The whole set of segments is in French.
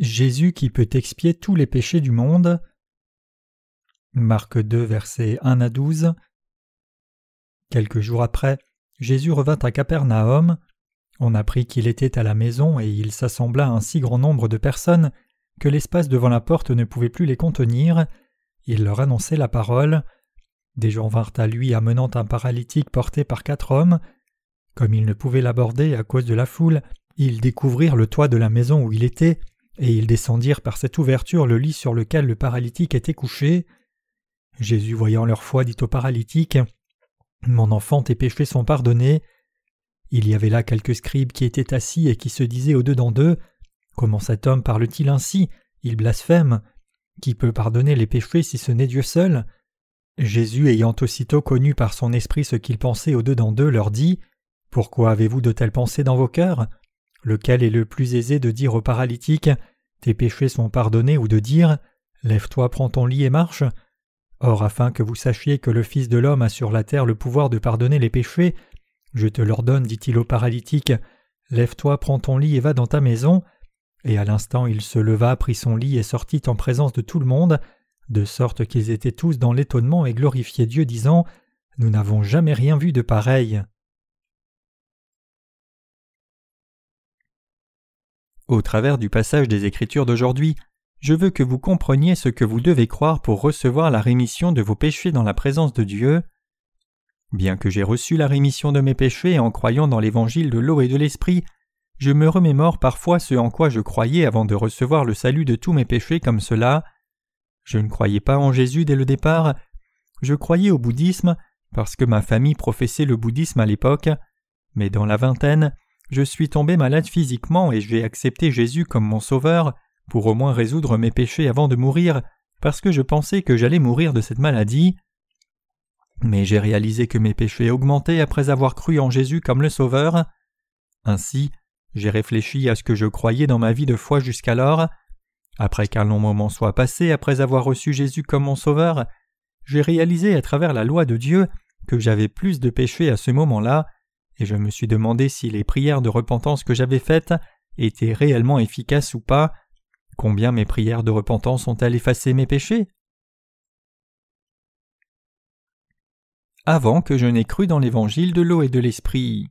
Jésus qui peut expier tous les péchés du monde. Marc 2, versets 1 à 12. Quelques jours après, Jésus revint à Capernaum. On apprit qu'il était à la maison et il s'assembla un si grand nombre de personnes que l'espace devant la porte ne pouvait plus les contenir. Il leur annonçait la parole. Des gens vinrent à lui amenant un paralytique porté par 4 hommes. Comme ils ne pouvaient l'aborder à cause de la foule, ils découvrirent le toit de la maison où il était, et ils descendirent par cette ouverture le lit sur lequel le paralytique était couché. Jésus, voyant leur foi, dit au paralytique : « Mon enfant, tes péchés sont pardonnés. » Il y avait là quelques scribes qui étaient assis et qui se disaient au-dedans d'eux : « Comment cet homme parle-t-il ainsi ? Il blasphème. Qui peut pardonner les péchés si ce n'est Dieu seul ?» Jésus, ayant aussitôt connu par son esprit ce qu'ils pensaient au-dedans d'eux, leur dit : « Pourquoi avez-vous de telles pensées dans vos cœurs ? Lequel est le plus aisé de dire au paralytique : Tes péchés sont pardonnés, ou de dire : Lève-toi, prends ton lit et marche ? Or, afin que vous sachiez que le Fils de l'homme a sur la terre le pouvoir de pardonner les péchés, je te l'ordonne, dit-il au paralytique : Lève-toi, prends ton lit et va dans ta maison. Et à l'instant il se leva, prit son lit et sortit en présence de tout le monde, de sorte qu'ils étaient tous dans l'étonnement et glorifiaient Dieu, disant : Nous n'avons jamais rien vu de pareil. Au travers du passage des Écritures d'aujourd'hui, je veux que vous compreniez ce que vous devez croire pour recevoir la rémission de vos péchés dans la présence de Dieu. Bien que j'ai reçu la rémission de mes péchés en croyant dans l'évangile de l'eau et de l'esprit, je me remémore parfois ce en quoi je croyais avant de recevoir le salut de tous mes péchés comme cela. Je ne croyais pas en Jésus dès le départ. Je croyais au bouddhisme parce que ma famille professait le bouddhisme à l'époque, mais dans la vingtaine, je suis tombé malade physiquement et j'ai accepté Jésus comme mon sauveur pour au moins résoudre mes péchés avant de mourir, parce que je pensais que j'allais mourir de cette maladie. Mais j'ai réalisé que mes péchés augmentaient après avoir cru en Jésus comme le sauveur. Ainsi, j'ai réfléchi à ce que je croyais dans ma vie de foi jusqu'alors. Après qu'un long moment soit passé après avoir reçu Jésus comme mon sauveur, j'ai réalisé à travers la loi de Dieu que j'avais plus de péchés à ce moment-là, et je me suis demandé si les prières de repentance que j'avais faites étaient réellement efficaces ou pas. Combien mes prières de repentance ont-elles effacé mes péchés ? Avant que je n'ai cru dans l'évangile de l'eau et de l'esprit.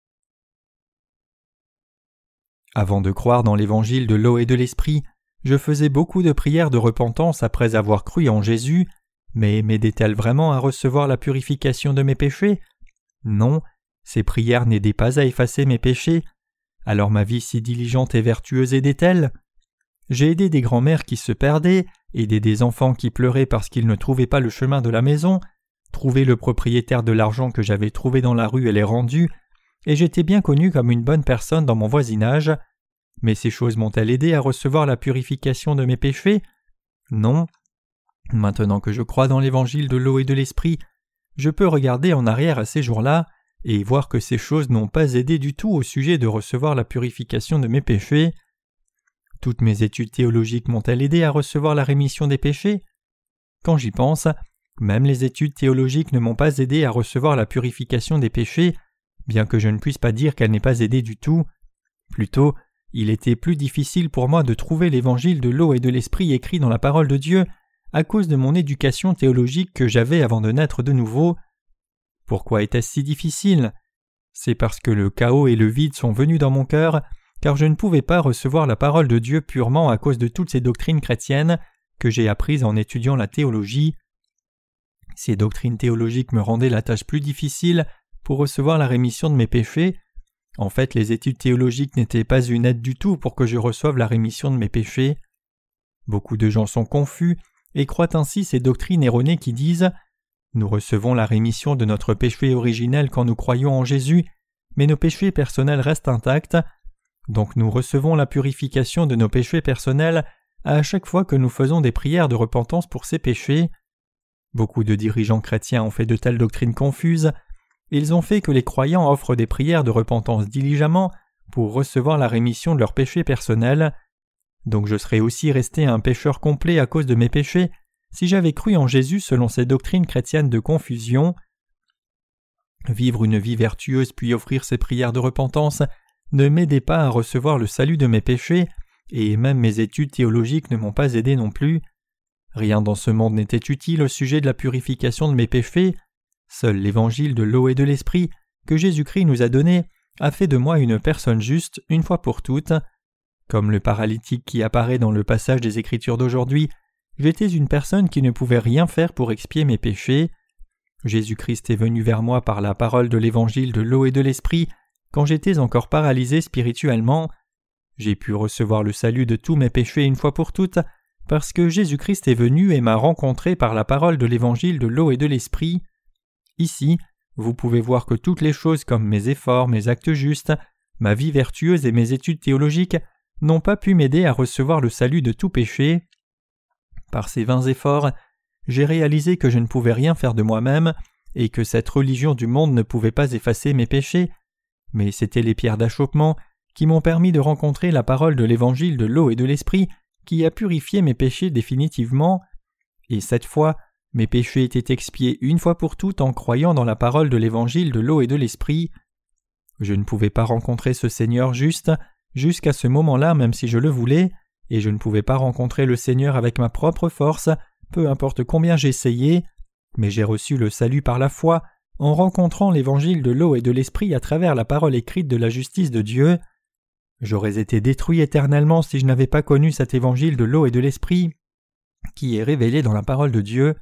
Avant de croire dans l'évangile de l'eau et de l'esprit, je faisais beaucoup de prières de repentance après avoir cru en Jésus, mais m'aidaient-elles vraiment à recevoir la purification de mes péchés ? Non, ces prières n'aidaient pas à effacer mes péchés. Alors ma vie si diligente et vertueuse aidait-elle ? J'ai aidé des grands-mères qui se perdaient, aidé des enfants qui pleuraient parce qu'ils ne trouvaient pas le chemin de la maison, trouvé le propriétaire de l'argent que j'avais trouvé dans la rue et l'ai rendu, et j'étais bien connu comme une bonne personne dans mon voisinage. Mais ces choses m'ont-elles aidé à recevoir la purification de mes péchés ? Non. Maintenant que je crois dans l'évangile de l'eau et de l'esprit, je peux regarder en arrière à ces jours-là et voir que ces choses n'ont pas aidé du tout au sujet de recevoir la purification de mes péchés. Toutes mes études théologiques m'ont-elles aidé à recevoir la rémission des péchés ? Quand j'y pense, même les études théologiques ne m'ont pas aidé à recevoir la purification des péchés, bien que je ne puisse pas dire qu'elle n'ait pas aidé du tout. Plutôt, il était plus difficile pour moi de trouver l'évangile de l'eau et de l'esprit écrit dans la parole de Dieu à cause de mon éducation théologique que j'avais avant de naître de nouveau. Pourquoi était-ce si difficile ? C'est parce que le chaos et le vide sont venus dans mon cœur, car je ne pouvais pas recevoir la parole de Dieu purement à cause de toutes ces doctrines chrétiennes que j'ai apprises en étudiant la théologie. Ces doctrines théologiques me rendaient la tâche plus difficile pour recevoir la rémission de mes péchés. En fait, les études théologiques n'étaient pas une aide du tout pour que je reçoive la rémission de mes péchés. Beaucoup de gens sont confus et croient ainsi ces doctrines erronées qui disent « Nous recevons la rémission de notre péché originel quand nous croyons en Jésus, mais nos péchés personnels restent intacts. Donc nous recevons la purification de nos péchés personnels à chaque fois que nous faisons des prières de repentance pour ces péchés. » Beaucoup de dirigeants chrétiens ont fait de telles doctrines confuses. Ils ont fait que les croyants offrent des prières de repentance diligemment pour recevoir la rémission de leurs péchés personnels. Donc je serais aussi resté un pécheur complet à cause de mes péchés si j'avais cru en Jésus selon ces doctrines chrétiennes de confusion. Vivre une vie vertueuse puis offrir ces prières de repentance ne m'aidait pas à recevoir le salut de mes péchés, et même mes études théologiques ne m'ont pas aidé non plus. Rien dans ce monde n'était utile au sujet de la purification de mes péchés. Seul l'évangile de l'eau et de l'esprit que Jésus-Christ nous a donné a fait de moi une personne juste une fois pour toutes. Comme le paralytique qui apparaît dans le passage des Écritures d'aujourd'hui, j'étais une personne qui ne pouvait rien faire pour expier mes péchés. Jésus-Christ est venu vers moi par la parole de l'évangile de l'eau et de l'esprit quand j'étais encore paralysé spirituellement. J'ai pu recevoir le salut de tous mes péchés une fois pour toutes parce que Jésus-Christ est venu et m'a rencontré par la parole de l'évangile de l'eau et de l'esprit. Ici, vous pouvez voir que toutes les choses comme mes efforts, mes actes justes, ma vie vertueuse et mes études théologiques n'ont pas pu m'aider à recevoir le salut de tout péché. Par ces vains efforts, j'ai réalisé que je ne pouvais rien faire de moi-même et que cette religion du monde ne pouvait pas effacer mes péchés, mais c'étaient les pierres d'achoppement qui m'ont permis de rencontrer la parole de l'évangile de l'eau et de l'esprit qui a purifié mes péchés définitivement. Et cette fois, mes péchés étaient expiés une fois pour toutes en croyant dans la parole de l'évangile de l'eau et de l'esprit. Je ne pouvais pas rencontrer ce Seigneur juste jusqu'à ce moment-là même si je le voulais, et je ne pouvais pas rencontrer le Seigneur avec ma propre force, peu importe combien j'essayais, mais j'ai reçu le salut par la foi en rencontrant l'évangile de l'eau et de l'esprit à travers la parole écrite de la justice de Dieu. J'aurais été détruit éternellement si je n'avais pas connu cet évangile de l'eau et de l'esprit qui est révélé dans la parole de Dieu.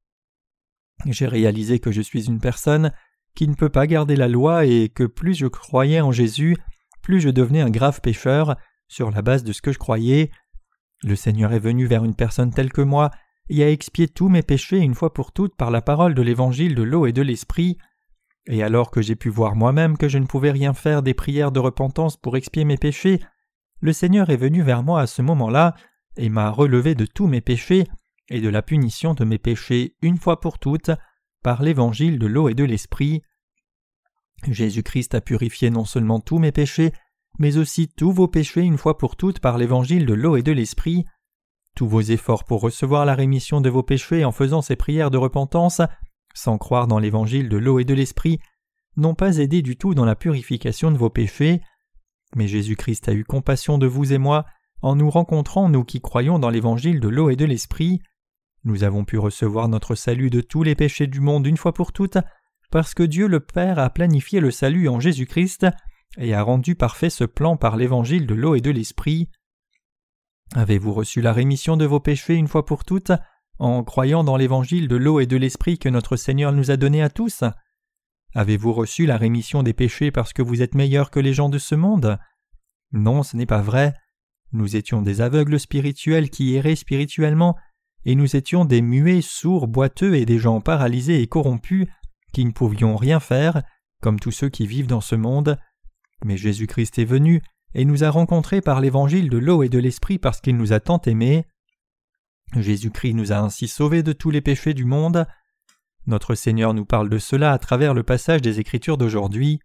J'ai réalisé que je suis une personne qui ne peut pas garder la loi et que plus je croyais en Jésus, plus je devenais un grave pécheur sur la base de ce que je croyais. Le Seigneur est venu vers une personne telle que moi et a expié tous mes péchés une fois pour toutes par la parole de l'évangile de l'eau et de l'esprit. Et alors que j'ai pu voir moi-même que je ne pouvais rien faire des prières de repentance pour expier mes péchés, le Seigneur est venu vers moi à ce moment-là et m'a relevé de tous mes péchés et de la punition de mes péchés une fois pour toutes par l'évangile de l'eau et de l'esprit. Jésus-Christ a purifié non seulement tous mes péchés, mais aussi tous vos péchés une fois pour toutes par l'évangile de l'eau et de l'esprit. Tous vos efforts pour recevoir la rémission de vos péchés en faisant ces prières de repentance, sans croire dans l'évangile de l'eau et de l'esprit, n'ont pas aidé du tout dans la purification de vos péchés. Mais Jésus-Christ a eu compassion de vous et moi en nous rencontrant, nous qui croyons dans l'évangile de l'eau et de l'esprit. Nous avons pu recevoir notre salut de tous les péchés du monde une fois pour toutes, parce que Dieu le Père a planifié le salut en Jésus-Christ et a rendu parfait ce plan par l'évangile de l'eau et de l'esprit. Avez-vous reçu la rémission de vos péchés une fois pour toutes en croyant dans l'évangile de l'eau et de l'esprit que notre Seigneur nous a donné à tous? Avez-vous reçu la rémission des péchés parce que vous êtes meilleurs que les gens de ce monde? Non, ce n'est pas vrai. Nous étions des aveugles spirituels qui erraient spirituellement, et nous étions des muets, sourds, boiteux et des gens paralysés et corrompus qui ne pouvions rien faire, comme tous ceux qui vivent dans ce monde. Mais Jésus-Christ est venu et nous a rencontrés par l'évangile de l'eau et de l'esprit parce qu'il nous a tant aimés. Jésus-Christ nous a ainsi sauvés de tous les péchés du monde. Notre Seigneur nous parle de cela à travers le passage des Écritures d'aujourd'hui.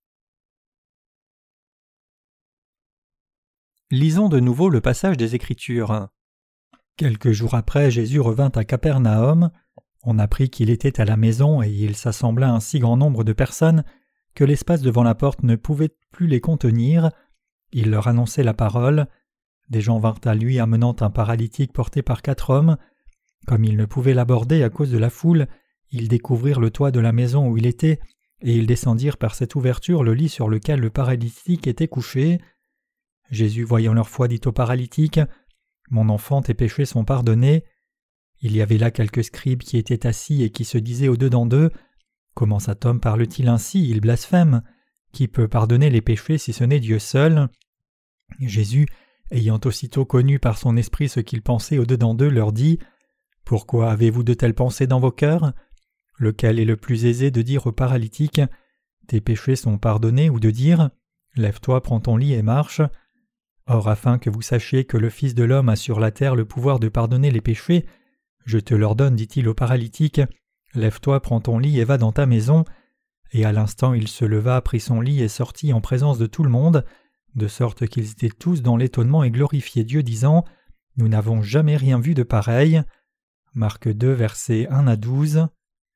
Lisons de nouveau le passage des Écritures. Quelques jours après, Jésus revint à Capernaum. On apprit qu'il était à la maison et il s'assembla un si grand nombre de personnes que l'espace devant la porte ne pouvait plus les contenir. Il leur annonçait la parole. Des gens vinrent à lui amenant un paralytique porté par 4 hommes. Comme ils ne pouvaient l'aborder à cause de la foule, ils découvrirent le toit de la maison où il était, et ils descendirent par cette ouverture le lit sur lequel le paralytique était couché. Jésus, voyant leur foi, dit au paralytique : « Mon enfant, tes péchés sont pardonnés. » Il y avait là quelques scribes qui étaient assis et qui se disaient au-dedans d'eux : « Comment cet homme parle-t-il ainsi? Il blasphème. Qui peut pardonner les péchés si ce n'est Dieu seul ?» Jésus, ayant aussitôt connu par son esprit ce qu'ils pensaient au-dedans d'eux, leur dit : « Pourquoi avez-vous de telles pensées dans vos cœurs? Lequel est le plus aisé de dire au paralytique : Tes péchés sont pardonnés, ou de dire : Lève-toi, prends ton lit et marche. Or, afin que vous sachiez que le Fils de l'homme a sur la terre le pouvoir de pardonner les péchés, je te l'ordonne, dit-il au paralytique, lève-toi, prends ton lit et va dans ta maison. Et à l'instant il se leva, prit son lit et sortit en présence de tout le monde, de sorte qu'ils étaient tous dans l'étonnement et glorifiaient Dieu, disant : Nous n'avons jamais rien vu de pareil. Marc 2, versets 1 à 12.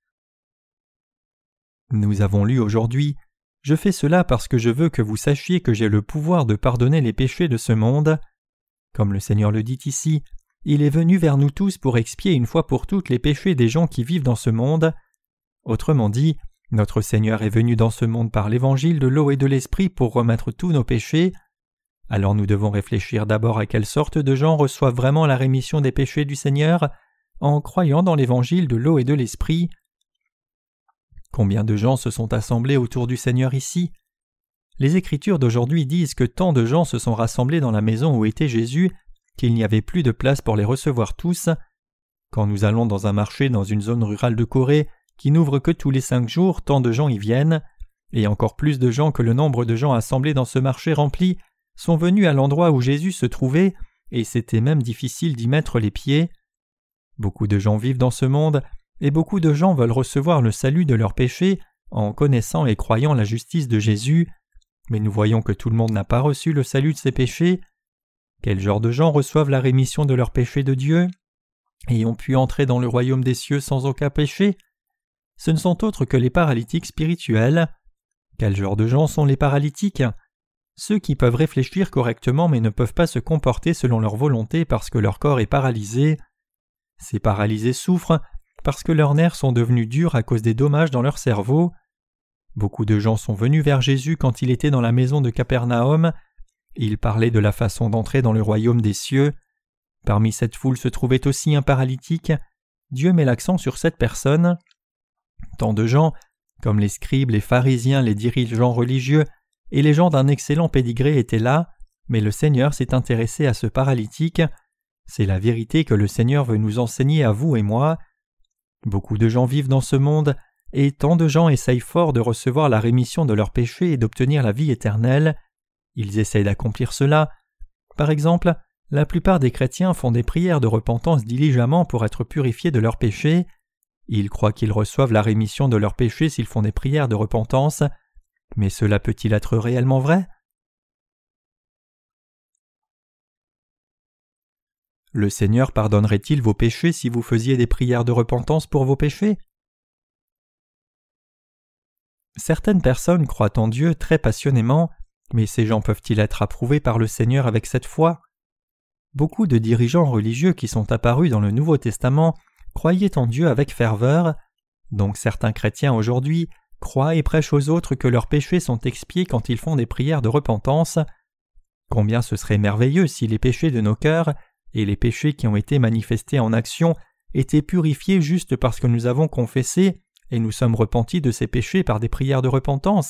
Nous avons lu aujourd'hui : Je fais cela parce que je veux que vous sachiez que j'ai le pouvoir de pardonner les péchés de ce monde. Comme le Seigneur le dit ici, il est venu vers nous tous pour expier une fois pour toutes les péchés des gens qui vivent dans ce monde. Autrement dit, notre Seigneur est venu dans ce monde par l'évangile de l'eau et de l'esprit pour remettre tous nos péchés. Alors nous devons réfléchir d'abord à quelle sorte de gens reçoivent vraiment la rémission des péchés du Seigneur en croyant dans l'évangile de l'eau et de l'esprit. Combien de gens se sont assemblés autour du Seigneur ici? Les Écritures d'aujourd'hui disent que tant de gens se sont rassemblés dans la maison où était Jésus qu'il n'y avait plus de place pour les recevoir tous. Quand nous allons dans un marché dans une zone rurale de Corée qui n'ouvre que tous les 5 jours, tant de gens y viennent, et encore plus de gens que le nombre de gens assemblés dans ce marché rempli sont venus à l'endroit où Jésus se trouvait, et c'était même difficile d'y mettre les pieds. Beaucoup de gens vivent dans ce monde, et beaucoup de gens veulent recevoir le salut de leurs péchés en connaissant et croyant la justice de Jésus, mais nous voyons que tout le monde n'a pas reçu le salut de ses péchés. Quel genre de gens reçoivent la rémission de leurs péchés de Dieu et ont pu entrer dans le royaume des cieux sans aucun péché? Ce ne sont autres que les paralytiques spirituels. Quel genre de gens sont les paralytiques? Ceux qui peuvent réfléchir correctement mais ne peuvent pas se comporter selon leur volonté parce que leur corps est paralysé. Ces paralysés souffrent parce que leurs nerfs sont devenus durs à cause des dommages dans leur cerveau. Beaucoup de gens sont venus vers Jésus quand il était dans la maison de Capernaum. Il parlait de la façon d'entrer dans le royaume des cieux. Parmi cette foule se trouvait aussi un paralytique. Dieu met l'accent sur cette personne. Tant de gens, comme les scribes, les pharisiens, les dirigeants religieux et les gens d'un excellent pédigré étaient là, mais le Seigneur s'est intéressé à ce paralytique. C'est la vérité que le Seigneur veut nous enseigner à vous et moi. Beaucoup de gens vivent dans ce monde, et tant de gens essayent fort de recevoir la rémission de leurs péchés et d'obtenir la vie éternelle. Ils essayent d'accomplir cela. Par exemple, la plupart des chrétiens font des prières de repentance diligemment pour être purifiés de leurs péchés. Ils croient qu'ils reçoivent la rémission de leurs péchés s'ils font des prières de repentance. Mais cela peut-il être réellement vrai? Le Seigneur pardonnerait-il vos péchés si vous faisiez des prières de repentance pour vos péchés? Certaines personnes croient en Dieu très passionnément, mais ces gens peuvent-ils être approuvés par le Seigneur avec cette foi? Beaucoup de dirigeants religieux qui sont apparus dans le Nouveau Testament croyaient en Dieu avec ferveur, donc certains chrétiens aujourd'hui croient et prêchent aux autres que leurs péchés sont expiés quand ils font des prières de repentance. Combien ce serait merveilleux si les péchés de nos cœurs et les péchés qui ont été manifestés en action étaient purifiés juste parce que nous avons confessé et nous sommes repentis de ces péchés par des prières de repentance.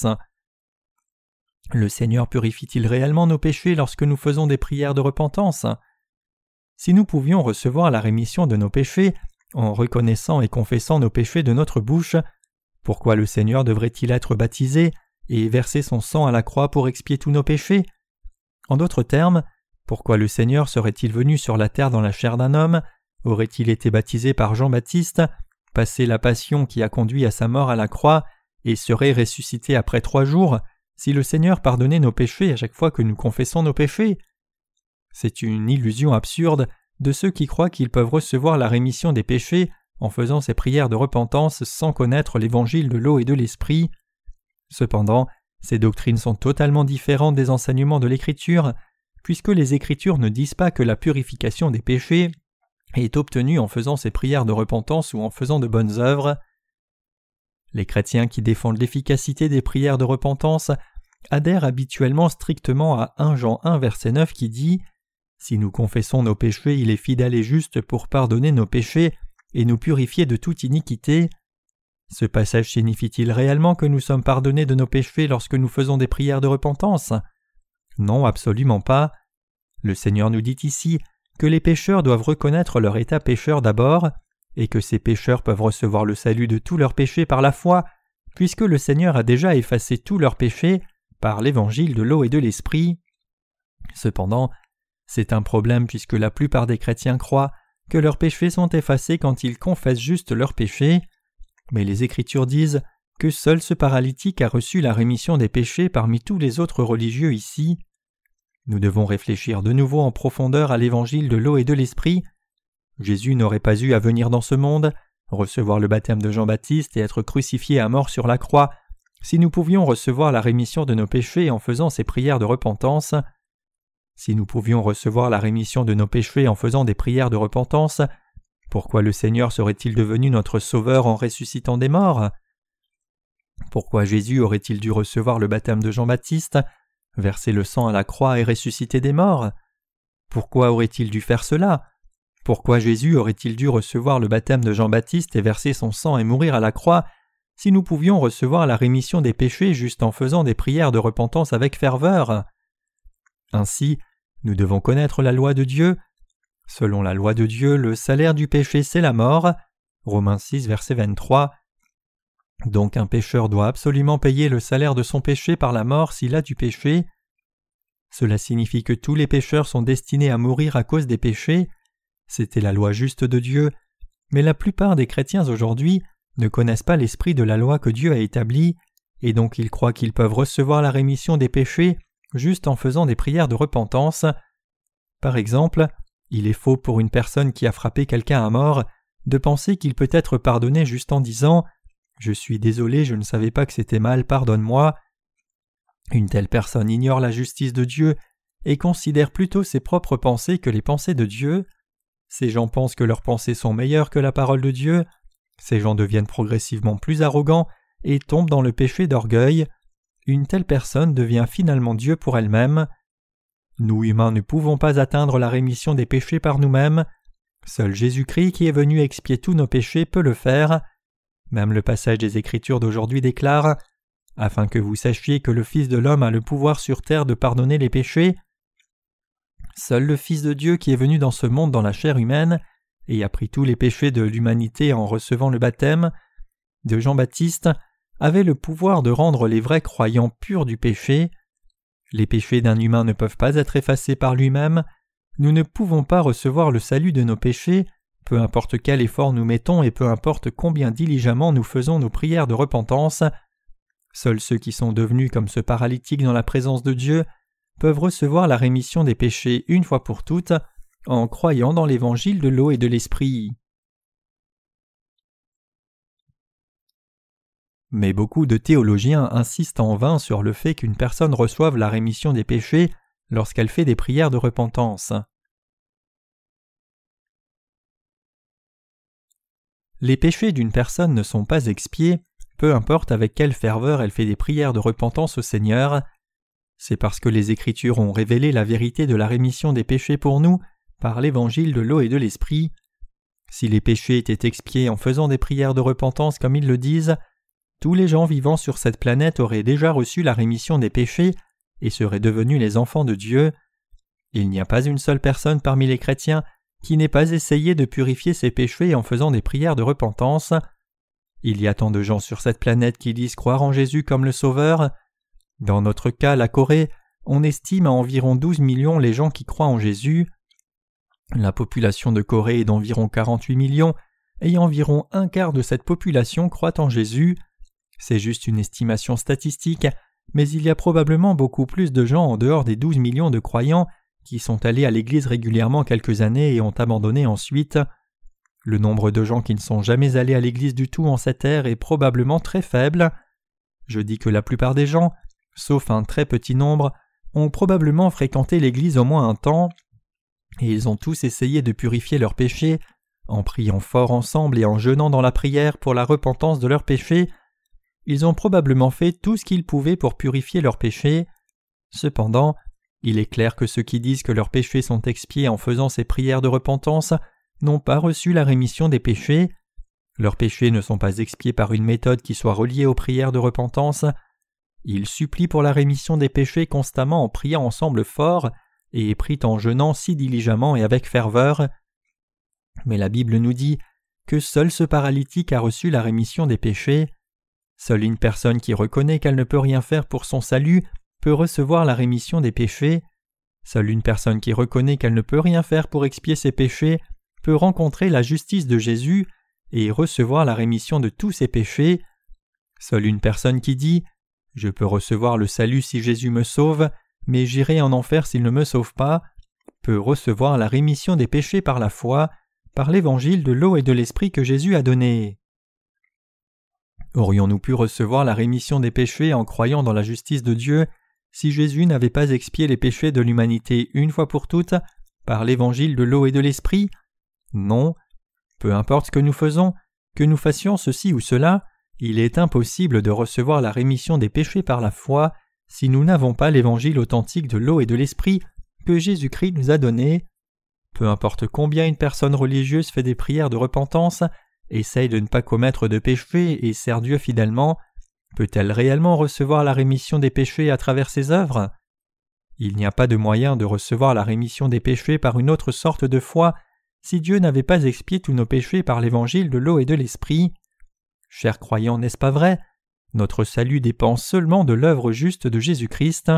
Le Seigneur purifie-t-il réellement nos péchés lorsque nous faisons des prières de repentance? Si nous pouvions recevoir la rémission de nos péchés en reconnaissant et confessant nos péchés de notre bouche, pourquoi le Seigneur devrait-il être baptisé et verser son sang à la croix pour expier tous nos péchés? En d'autres termes, pourquoi le Seigneur serait-il venu sur la terre dans la chair d'un homme? Aurait-il été baptisé par Jean-Baptiste, passé la passion qui a conduit à sa mort à la croix et serait ressuscité après 3 jours si le Seigneur pardonnait nos péchés à chaque fois que nous confessons nos péchés? C'est une illusion absurde de ceux qui croient qu'ils peuvent recevoir la rémission des péchés en faisant ces prières de repentance sans connaître l'évangile de l'eau et de l'esprit. Cependant, ces doctrines sont totalement différentes des enseignements de l'Écriture, puisque les Écritures ne disent pas que la purification des péchés est obtenue en faisant ces prières de repentance ou en faisant de bonnes œuvres. Les chrétiens qui défendent l'efficacité des prières de repentance adhèrent habituellement strictement à 1 Jean 1 verset 9 qui dit « Si nous confessons nos péchés, il est fidèle et juste pour pardonner nos péchés et nous purifier de toute iniquité. » Ce passage signifie-t-il réellement que nous sommes pardonnés de nos péchés lorsque nous faisons des prières de repentance? Non, absolument pas. Le Seigneur nous dit ici que les pécheurs doivent reconnaître leur état pécheur d'abord, et que ces pécheurs peuvent recevoir le salut de tous leurs péchés par la foi, puisque le Seigneur a déjà effacé tous leurs péchés par l'évangile de l'eau et de l'esprit. Cependant, c'est un problème puisque la plupart des chrétiens croient que leurs péchés sont effacés quand ils confessent juste leurs péchés, mais les Écritures disent que seul ce paralytique a reçu la rémission des péchés parmi tous les autres religieux ici. Nous devons réfléchir de nouveau en profondeur à l'évangile de l'eau et de l'esprit. Jésus n'aurait pas eu à venir dans ce monde, recevoir le baptême de Jean-Baptiste et être crucifié à mort sur la croix, si nous pouvions recevoir la rémission de nos péchés en faisant ces prières de repentance. Si nous pouvions recevoir la rémission de nos péchés en faisant des prières de repentance, pourquoi le Seigneur serait-il devenu notre Sauveur en ressuscitant des morts? Pourquoi Jésus aurait-il dû recevoir le baptême de Jean-Baptiste, verser le sang à la croix et ressusciter des morts? Pourquoi aurait-il dû faire cela? Pourquoi Jésus aurait-il dû recevoir le baptême de Jean-Baptiste et verser son sang et mourir à la croix si nous pouvions recevoir la rémission des péchés juste en faisant des prières de repentance avec ferveur? Ainsi, nous devons connaître la loi de Dieu. Selon la loi de Dieu, le salaire du péché c'est la mort. Romains 6, verset 23. Donc un pécheur doit absolument payer le salaire de son péché par la mort s'il a du péché. Cela signifie que tous les pécheurs sont destinés à mourir à cause des péchés. C'était la loi juste de Dieu, mais la plupart des chrétiens aujourd'hui ne connaissent pas l'esprit de la loi que Dieu a établie, et donc ils croient qu'ils peuvent recevoir la rémission des péchés juste en faisant des prières de repentance. Par exemple, il est faux pour une personne qui a frappé quelqu'un à mort de penser qu'il peut être pardonné juste en disant « Je suis désolé, je ne savais pas que c'était mal, pardonne-moi ». Une telle personne ignore la justice de Dieu et considère plutôt ses propres pensées que les pensées de Dieu. Ces gens pensent que leurs pensées sont meilleures que la parole de Dieu. Ces gens deviennent progressivement plus arrogants et tombent dans le péché d'orgueil. Une telle personne devient finalement Dieu pour elle-même. Nous humains ne pouvons pas atteindre la rémission des péchés par nous-mêmes. Seul Jésus-Christ qui est venu expier tous nos péchés peut le faire. Même le passage des Écritures d'aujourd'hui déclare « Afin que vous sachiez que le Fils de l'homme a le pouvoir sur terre de pardonner les péchés ». Seul le Fils de Dieu qui est venu dans ce monde dans la chair humaine et a pris tous les péchés de l'humanité en recevant le baptême de Jean-Baptiste avait le pouvoir de rendre les vrais croyants purs du péché. Les péchés d'un humain ne peuvent pas être effacés par lui-même. Nous ne pouvons pas recevoir le salut de nos péchés, peu importe quel effort nous mettons et peu importe combien diligemment nous faisons nos prières de repentance. Seuls ceux qui sont devenus comme ce paralytique dans la présence de Dieu peuvent recevoir la rémission des péchés une fois pour toutes en croyant dans l'évangile de l'eau et de l'esprit. Mais beaucoup de théologiens insistent en vain sur le fait qu'une personne reçoive la rémission des péchés lorsqu'elle fait des prières de repentance. Les péchés d'une personne ne sont pas expiés, peu importe avec quelle ferveur elle fait des prières de repentance au Seigneur. C'est parce que les Écritures ont révélé la vérité de la rémission des péchés pour nous par l'évangile de l'eau et de l'esprit. Si les péchés étaient expiés en faisant des prières de repentance comme ils le disent, tous les gens vivant sur cette planète auraient déjà reçu la rémission des péchés et seraient devenus les enfants de Dieu. Il n'y a pas une seule personne parmi les chrétiens qui n'ait pas essayé de purifier ses péchés en faisant des prières de repentance. Il y a tant de gens sur cette planète qui disent croire en Jésus comme le Sauveur. Dans notre cas, la Corée, on estime à environ 12 millions les gens qui croient en Jésus. La population de Corée est d'environ 48 millions et environ un quart de cette population croit en Jésus. C'est juste une estimation statistique, mais il y a probablement beaucoup plus de gens en dehors des 12 millions de croyants qui sont allés à l'église régulièrement quelques années et ont abandonné ensuite. Le nombre de gens qui ne sont jamais allés à l'église du tout en cette ère est probablement très faible. Je dis que la plupart des gens, sauf un très petit nombre, ont probablement fréquenté l'église au moins un temps, et ils ont tous essayé de purifier leurs péchés en priant fort ensemble et en jeûnant dans la prière pour la repentance de leurs péchés. Ils ont probablement fait tout ce qu'ils pouvaient pour purifier leurs péchés. Cependant, il est clair que ceux qui disent que leurs péchés sont expiés en faisant ces prières de repentance n'ont pas reçu la rémission des péchés. Leurs péchés ne sont pas expiés par une méthode qui soit reliée aux prières de repentance. Ils supplient pour la rémission des péchés constamment en priant ensemble fort et prient en jeûnant si diligemment et avec ferveur. Mais la Bible nous dit que seul ce paralytique a reçu la rémission des péchés. Seule une personne qui reconnaît qu'elle ne peut rien faire pour son salut peut recevoir la rémission des péchés. Seule une personne qui reconnaît qu'elle ne peut rien faire pour expier ses péchés peut rencontrer la justice de Jésus et recevoir la rémission de tous ses péchés. Seule une personne qui dit « Je peux recevoir le salut si Jésus me sauve, mais j'irai en enfer s'il ne me sauve pas » peut recevoir la rémission des péchés par la foi, par l'évangile de l'eau et de l'esprit que Jésus a donné. Aurions-nous pu recevoir la rémission des péchés en croyant dans la justice de Dieu si Jésus n'avait pas expié les péchés de l'humanité une fois pour toutes par l'évangile de l'eau et de l'esprit? Non. Peu importe ce que nous faisons, que nous fassions ceci ou cela, il est impossible de recevoir la rémission des péchés par la foi si nous n'avons pas l'évangile authentique de l'eau et de l'esprit que Jésus-Christ nous a donné. Peu importe combien une personne religieuse fait des prières de repentance, essaye de ne pas commettre de péché et sert Dieu fidèlement, peut-elle réellement recevoir la rémission des péchés à travers ses œuvres? Il n'y a pas de moyen de recevoir la rémission des péchés par une autre sorte de foi si Dieu n'avait pas expié tous nos péchés par l'évangile de l'eau et de l'esprit. Chers croyants, n'est-ce pas vrai? Notre salut dépend seulement de l'œuvre juste de Jésus-Christ.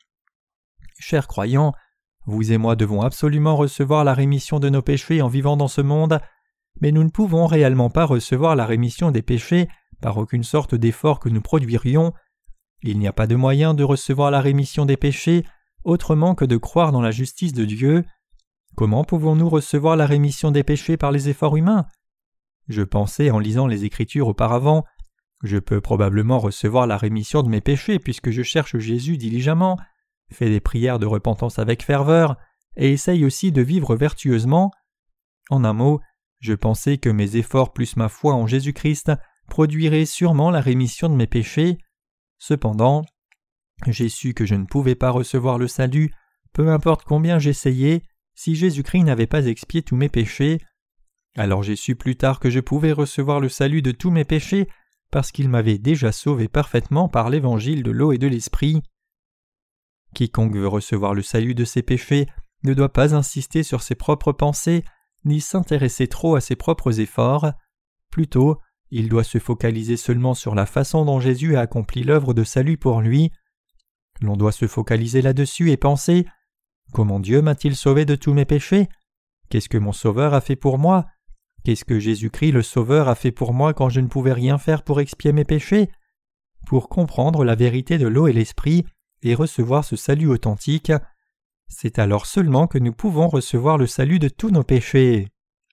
Chers croyants, vous et moi devons absolument recevoir la rémission de nos péchés en vivant dans ce monde, mais nous ne pouvons réellement pas recevoir la rémission des péchés par aucune sorte d'effort que nous produirions. Il n'y a pas de moyen de recevoir la rémission des péchés autrement que de croire dans la justice de Dieu. Comment pouvons-nous recevoir la rémission des péchés par les efforts humains? Je pensais en lisant les Écritures auparavant, je peux probablement recevoir la rémission de mes péchés puisque je cherche Jésus diligemment, fais des prières de repentance avec ferveur et essaye aussi de vivre vertueusement. En un mot, je pensais que mes efforts plus ma foi en Jésus-Christ produiraient sûrement la rémission de mes péchés. Cependant, j'ai su que je ne pouvais pas recevoir le salut, peu importe combien j'essayais, si Jésus-Christ n'avait pas expié tous mes péchés. Alors j'ai su plus tard que je pouvais recevoir le salut de tous mes péchés parce qu'il m'avait déjà sauvé parfaitement par l'évangile de l'eau et de l'esprit. Quiconque veut recevoir le salut de ses péchés ne doit pas insister sur ses propres pensées, ni s'intéresser trop à ses propres efforts. Plutôt, il doit se focaliser seulement sur la façon dont Jésus a accompli l'œuvre de salut pour lui. L'on doit se focaliser là-dessus et penser « Comment Dieu m'a-t-il sauvé de tous mes péchés? Qu'est-ce que mon Sauveur a fait pour moi? Qu'est-ce que Jésus-Christ le Sauveur a fait pour moi quand je ne pouvais rien faire pour expier mes péchés? » Pour comprendre la vérité de l'eau et l'esprit et recevoir ce salut authentique, c'est alors seulement que nous pouvons recevoir le salut de tous nos péchés.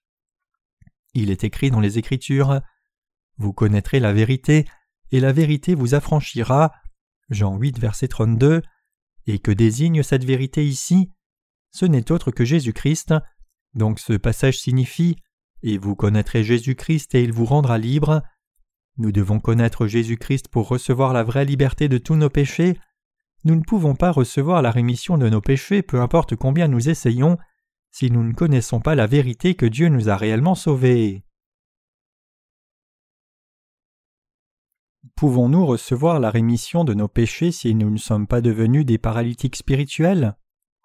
Il est écrit dans les Écritures « Vous connaîtrez la vérité, et la vérité vous affranchira » Jean 8, verset 32. Et que désigne cette vérité ici? Ce n'est autre que Jésus-Christ. Donc ce passage signifie « Et vous connaîtrez Jésus-Christ et il vous rendra libre ». Nous devons connaître Jésus-Christ pour recevoir la vraie liberté de tous nos péchés. Nous ne pouvons pas recevoir la rémission de nos péchés, peu importe combien nous essayons, si nous ne connaissons pas la vérité que Dieu nous a réellement sauvés. Pouvons-nous recevoir la rémission de nos péchés si nous ne sommes pas devenus des paralytiques spirituels?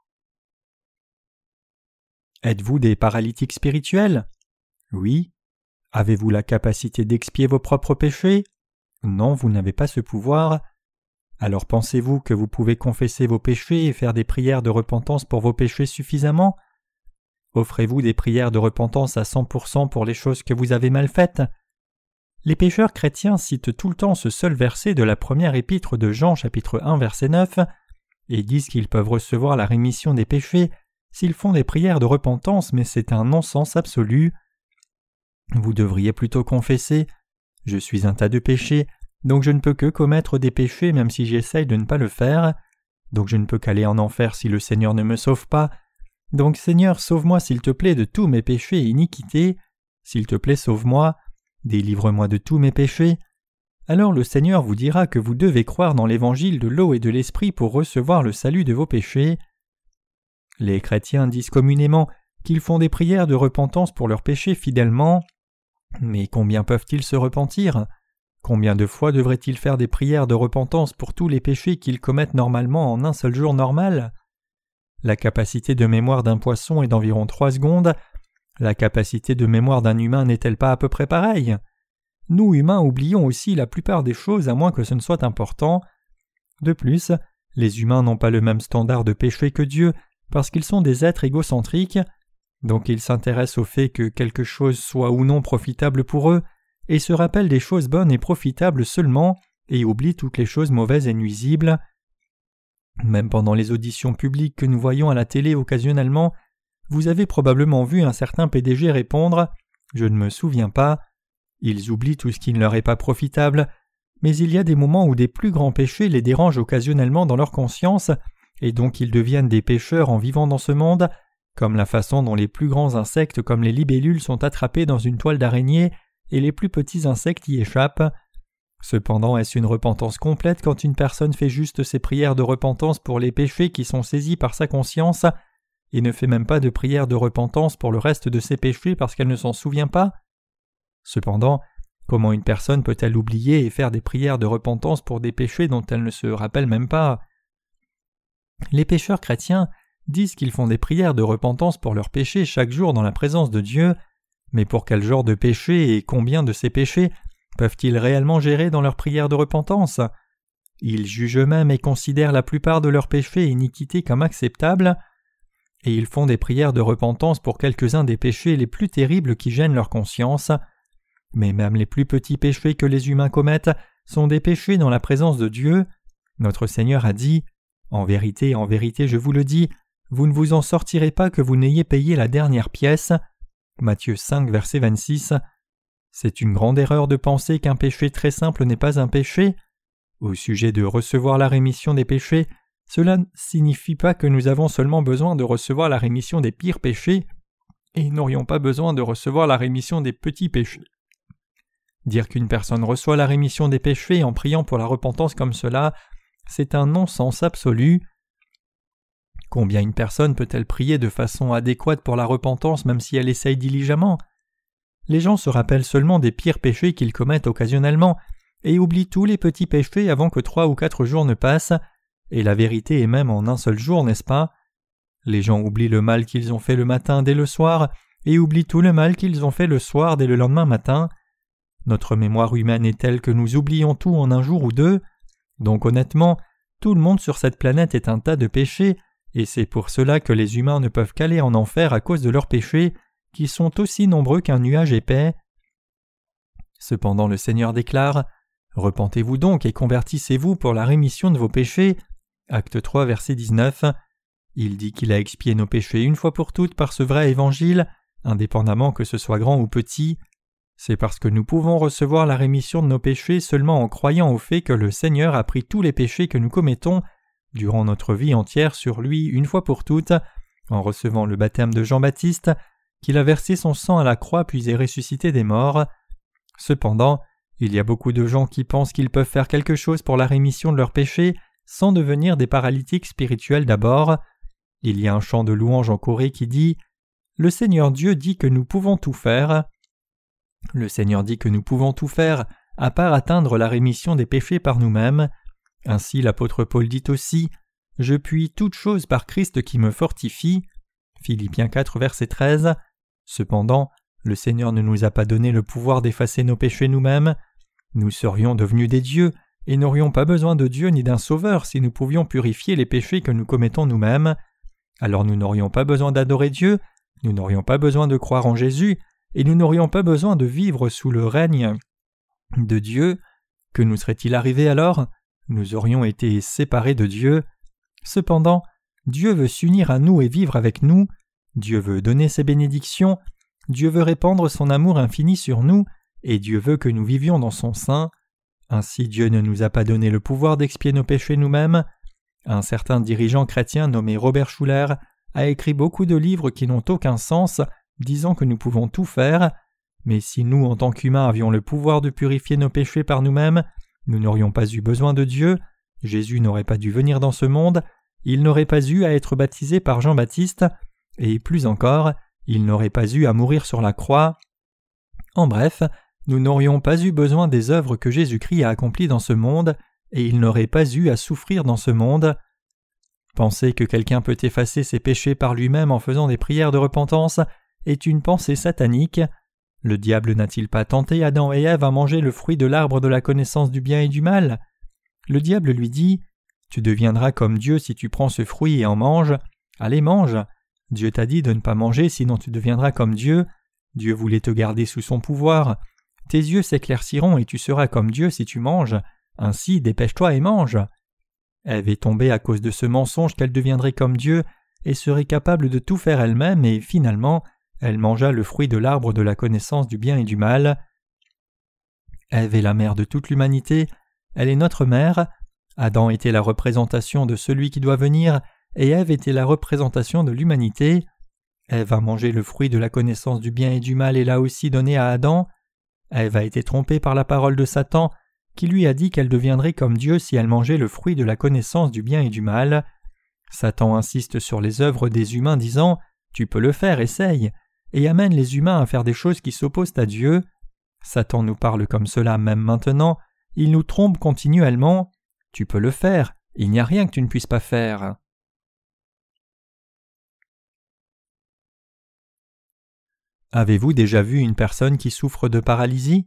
Êtes-vous des paralytiques spirituels? Oui. Avez-vous la capacité d'expier vos propres péchés? Non, vous n'avez pas ce pouvoir. Alors pensez-vous que vous pouvez confesser vos péchés et faire des prières de repentance pour vos péchés suffisamment? Offrez-vous des prières de repentance à 100% pour les choses que vous avez mal faites? Les pécheurs chrétiens citent tout le temps ce seul verset de la première épître de Jean chapitre 1 verset 9 et disent qu'ils peuvent recevoir la rémission des péchés s'ils font des prières de repentance, mais c'est un non-sens absolu. Vous devriez plutôt confesser « Je suis un tas de péchés, donc je ne peux que commettre des péchés même si j'essaye de ne pas le faire. Donc je ne peux qu'aller en enfer si le Seigneur ne me sauve pas. Donc Seigneur, sauve-moi s'il te plaît de tous mes péchés et iniquités. S'il te plaît, sauve-moi. Délivre-moi de tous mes péchés. » Alors le Seigneur vous dira que vous devez croire dans l'évangile de l'eau et de l'esprit pour recevoir le salut de vos péchés. Les chrétiens disent communément qu'ils font des prières de repentance pour leurs péchés fidèlement. Mais combien peuvent-ils se repentir? Combien de fois devraient-ils faire des prières de repentance pour tous les péchés qu'ils commettent normalement en un seul jour normal? La capacité de mémoire d'un poisson est d'environ 3 secondes. La capacité de mémoire d'un humain n'est-elle pas à peu près pareille? Nous, humains, oublions aussi la plupart des choses à moins que ce ne soit important. De plus, les humains n'ont pas le même standard de péché que Dieu parce qu'ils sont des êtres égocentriques. Donc ils s'intéressent au fait que quelque chose soit ou non profitable pour eux et se rappellent des choses bonnes et profitables seulement et oublient toutes les choses mauvaises et nuisibles. Même pendant les auditions publiques que nous voyons à la télé occasionnellement, vous avez probablement vu un certain PDG répondre « Je ne me souviens pas ». Ils oublient tout ce qui ne leur est pas profitable. mais il y a des moments où des plus grands péchés les dérangent occasionnellement dans leur conscience, et donc ils deviennent des pécheurs en vivant dans ce monde, comme la façon dont les plus grands insectes comme les libellules sont attrapés dans une toile d'araignée et les plus petits insectes y échappent. Cependant, est-ce une repentance complète quand une personne fait juste ses prières de repentance pour les péchés qui sont saisis par sa conscience et ne fait même pas de prière de repentance pour le reste de ses péchés parce qu'elle ne s'en souvient pas? Cependant, comment une personne peut-elle oublier et faire des prières de repentance pour des péchés dont elle ne se rappelle même pas? Les pécheurs chrétiens disent qu'ils font des prières de repentance pour leurs péchés chaque jour dans la présence de Dieu, mais pour quel genre de péchés et combien de ces péchés peuvent-ils réellement gérer dans leurs prières de repentance? Ils jugent eux-mêmes et considèrent la plupart de leurs péchés et iniquités comme acceptables, et ils font des prières de repentance pour quelques-uns des péchés les plus terribles qui gênent leur conscience. Mais même les plus petits péchés que les humains commettent sont des péchés dans la présence de Dieu. Notre Seigneur a dit « En vérité, je vous le dis, vous ne vous en sortirez pas que vous n'ayez payé la dernière pièce. » Matthieu 5, verset 26. C'est une grande erreur de penser qu'un péché très simple n'est pas un péché. Au sujet de recevoir la rémission des péchés, cela ne signifie pas que nous avons seulement besoin de recevoir la rémission des pires péchés et n'aurions pas besoin de recevoir la rémission des petits péchés. Dire qu'une personne reçoit la rémission des péchés en priant pour la repentance comme cela, c'est un non-sens absolu. Combien une personne peut-elle prier de façon adéquate pour la repentance même si elle essaye diligemment? Les gens se rappellent seulement des pires péchés qu'ils commettent occasionnellement et oublient tous les petits péchés avant que 3 ou 4 jours ne passent, et la vérité est même en un seul jour, n'est-ce pas? Les gens oublient le mal qu'ils ont fait le matin dès le soir et oublient tout le mal qu'ils ont fait le soir dès le lendemain matin. Notre mémoire humaine est telle que nous oublions tout en un jour ou deux. Donc honnêtement, tout le monde sur cette planète est un tas de péchés, et c'est pour cela que les humains ne peuvent qu'aller en enfer à cause de leurs péchés, qui sont aussi nombreux qu'un nuage épais. Cependant le Seigneur déclare « Repentez-vous donc et convertissez-vous pour la rémission de vos péchés » Acte 3, verset 19. Il dit qu'il a expié nos péchés une fois pour toutes par ce vrai évangile, indépendamment que ce soit grand ou petit. C'est parce que nous pouvons recevoir la rémission de nos péchés seulement en croyant au fait que le Seigneur a pris tous les péchés que nous commettons durant notre vie entière sur lui une fois pour toutes, en recevant le baptême de Jean-Baptiste, qu'il a versé son sang à la croix puis est ressuscité des morts. Cependant, il y a beaucoup de gens qui pensent qu'ils peuvent faire quelque chose pour la rémission de leurs péchés sans devenir des paralytiques spirituels d'abord. Il y a un chant de louange en Corée qui dit « Le Seigneur Dieu dit que nous pouvons tout faire ». Le Seigneur dit que nous pouvons tout faire, à part atteindre la rémission des péchés par nous-mêmes. Ainsi l'apôtre Paul dit aussi « Je puis toutes choses par Christ qui me fortifie ». Philippiens 4, verset 13. Cependant, le Seigneur ne nous a pas donné le pouvoir d'effacer nos péchés nous-mêmes. Nous serions devenus des dieux et n'aurions pas besoin de Dieu ni d'un sauveur si nous pouvions purifier les péchés que nous commettons nous-mêmes. Alors nous n'aurions pas besoin d'adorer Dieu, nous n'aurions pas besoin de croire en Jésus, et nous n'aurions pas besoin de vivre sous le règne de Dieu. Que nous serait-il arrivé alors? Nous aurions été séparés de Dieu. Cependant, Dieu veut s'unir à nous et vivre avec nous. Dieu veut donner ses bénédictions. Dieu veut répandre son amour infini sur nous, et Dieu veut que nous vivions dans son sein. Ainsi Dieu ne nous a pas donné le pouvoir d'expier nos péchés nous-mêmes. Un certain dirigeant chrétien nommé Robert Schuller a écrit beaucoup de livres qui n'ont aucun sens, disant que nous pouvons tout faire, mais si nous, en tant qu'humains, avions le pouvoir de purifier nos péchés par nous-mêmes, nous n'aurions pas eu besoin de Dieu, Jésus n'aurait pas dû venir dans ce monde, il n'aurait pas eu à être baptisé par Jean-Baptiste, et plus encore, il n'aurait pas eu à mourir sur la croix. En bref, nous n'aurions pas eu besoin des œuvres que Jésus-Christ a accomplies dans ce monde, et il n'aurait pas eu à souffrir dans ce monde. Penser que quelqu'un peut effacer ses péchés par lui-même en faisant des prières de repentance est une pensée satanique. Le diable n'a-t-il pas tenté Adam et Ève à manger le fruit de l'arbre de la connaissance du bien et du mal? Le diable lui dit « Tu deviendras comme Dieu si tu prends ce fruit et en manges. Allez, mange. Dieu t'a dit de ne pas manger sinon tu deviendras comme Dieu. Dieu voulait te garder sous son pouvoir. Tes yeux s'éclairciront et tu seras comme Dieu si tu manges. Ainsi, dépêche-toi et mange. » Ève est tombée à cause de ce mensonge qu'elle deviendrait comme Dieu et serait capable de tout faire elle-même, et finalement, elle mangea le fruit de l'arbre de la connaissance du bien et du mal. Ève est la mère de toute l'humanité, elle est notre mère. Adam était la représentation de celui qui doit venir, et Ève était la représentation de l'humanité. Ève a mangé le fruit de la connaissance du bien et du mal et l'a aussi donné à Adam. Ève a été trompée par la parole de Satan, qui lui a dit qu'elle deviendrait comme Dieu si elle mangeait le fruit de la connaissance du bien et du mal. Satan insiste sur les œuvres des humains disant « Tu peux le faire, essaye » et amène les humains à faire des choses qui s'opposent à Dieu. Satan nous parle comme cela même maintenant, il nous trompe continuellement. « Tu peux le faire, il n'y a rien que tu ne puisses pas faire. » Avez-vous déjà vu une personne qui souffre de paralysie?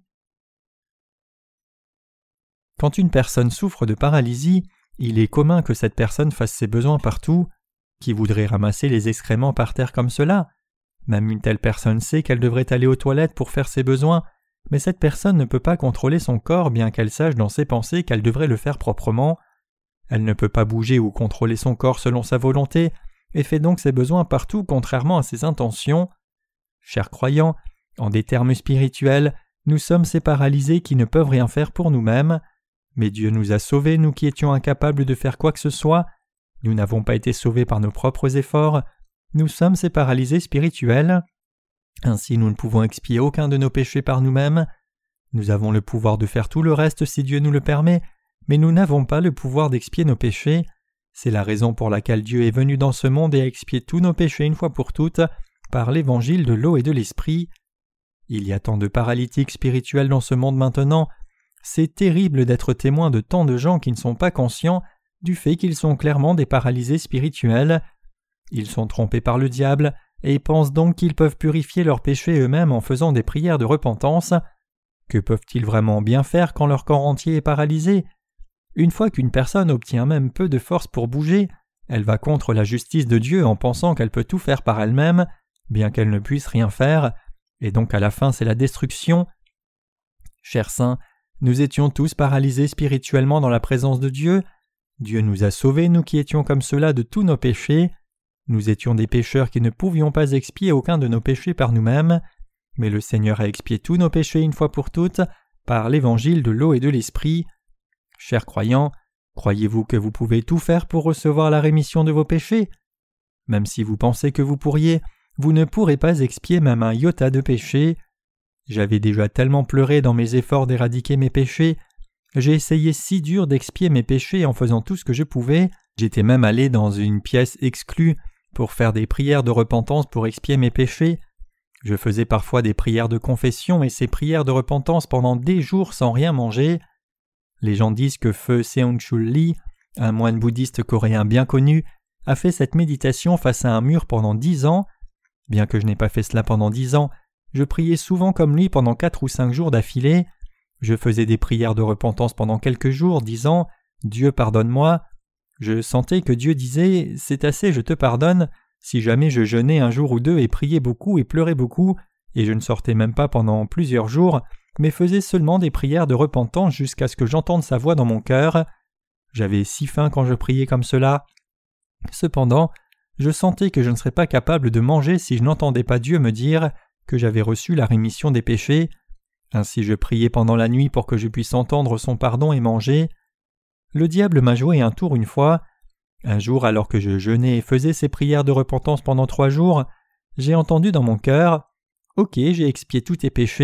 Quand une personne souffre de paralysie, il est commun que cette personne fasse ses besoins partout. Qui voudrait ramasser les excréments par terre comme cela? Même une telle personne sait qu'elle devrait aller aux toilettes pour faire ses besoins, mais cette personne ne peut pas contrôler son corps bien qu'elle sache dans ses pensées qu'elle devrait le faire proprement. Elle ne peut pas bouger ou contrôler son corps selon sa volonté et fait donc ses besoins partout contrairement à ses intentions. Chers croyants, en des termes spirituels, nous sommes ces paralysés qui ne peuvent rien faire pour nous-mêmes. Mais Dieu nous a sauvés, nous qui étions incapables de faire quoi que ce soit. Nous n'avons pas été sauvés par nos propres efforts. Nous sommes ces paralysés spirituels. Ainsi nous ne pouvons expier aucun de nos péchés par nous-mêmes. Nous avons le pouvoir de faire tout le reste si Dieu nous le permet, mais nous n'avons pas le pouvoir d'expier nos péchés. C'est la raison pour laquelle Dieu est venu dans ce monde et a expié tous nos péchés une fois pour toutes par l'évangile de l'eau et de l'esprit. Il y a tant de paralytiques spirituels dans ce monde maintenant. C'est terrible d'être témoin de tant de gens qui ne sont pas conscients du fait qu'ils sont clairement des paralysés spirituels. Ils sont trompés par le diable et pensent donc qu'ils peuvent purifier leurs péchés eux-mêmes en faisant des prières de repentance. Que peuvent-ils vraiment bien faire quand leur corps entier est paralysé? Une fois qu'une personne obtient même peu de force pour bouger, elle va contre la justice de Dieu en pensant qu'elle peut tout faire par elle-même, bien qu'elle ne puisse rien faire, et donc à la fin c'est la destruction. Chers saints, nous étions tous paralysés spirituellement dans la présence de Dieu. Dieu nous a sauvés, nous qui étions comme cela, de tous nos péchés. Nous étions des pécheurs qui ne pouvions pas expier aucun de nos péchés par nous-mêmes, mais le Seigneur a expié tous nos péchés une fois pour toutes par l'évangile de l'eau et de l'esprit. Chers croyants, croyez-vous que vous pouvez tout faire pour recevoir la rémission de vos péchés? Même si vous pensez que vous pourriez, vous ne pourrez pas expier même un iota de péché. J'avais déjà tellement pleuré dans mes efforts d'éradiquer mes péchés. J'ai essayé si dur d'expier mes péchés en faisant tout ce que je pouvais. J'étais même allé dans une pièce exclue pour faire des prières de repentance pour expier mes péchés. Je faisais parfois des prières de confession et ces prières de repentance pendant des jours sans rien manger. Les gens disent que Feu Seung-chul Lee, un moine bouddhiste coréen bien connu, a fait cette méditation face à un mur pendant 10 ans. Bien que je n'ai pas fait cela pendant 10 ans, je priais souvent comme lui pendant 4 ou 5 jours d'affilée. Je faisais des prières de repentance pendant quelques jours, disant « Dieu pardonne-moi ». Je sentais que Dieu disait « C'est assez, je te pardonne » si jamais je jeûnais un jour ou deux et priais beaucoup et pleurais beaucoup, et je ne sortais même pas pendant plusieurs jours, mais faisais seulement des prières de repentance jusqu'à ce que j'entende sa voix dans mon cœur. J'avais si faim quand je priais comme cela. Cependant, je sentais que je ne serais pas capable de manger si je n'entendais pas Dieu me dire que j'avais reçu la rémission des péchés. Ainsi je priais pendant la nuit pour que je puisse entendre son pardon et manger. Le diable m'a joué un tour une fois. Un jour, alors que je jeûnais et faisais ces prières de repentance pendant 3 jours, j'ai entendu dans mon cœur « Ok, j'ai expié tous tes péchés ».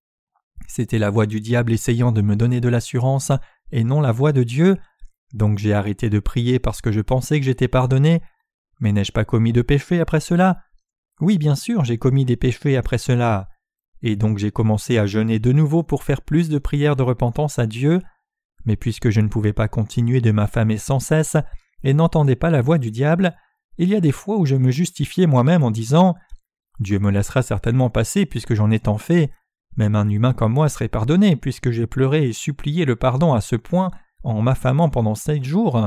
C'était la voix du diable essayant de me donner de l'assurance et non la voix de Dieu. Donc j'ai arrêté de prier parce que je pensais que j'étais pardonné. Mais n'ai-je pas commis de péché après cela? Oui, bien sûr, j'ai commis des péchés après cela. Et donc j'ai commencé à jeûner de nouveau pour faire plus de prières de repentance à Dieu. Mais puisque je ne pouvais pas continuer de m'affamer sans cesse et n'entendais pas la voix du diable, il y a des fois où je me justifiais moi-même en disant « Dieu me laissera certainement passer puisque j'en ai tant fait. Même un humain comme moi serait pardonné puisque j'ai pleuré et supplié le pardon à ce point en m'affamant pendant 7 jours.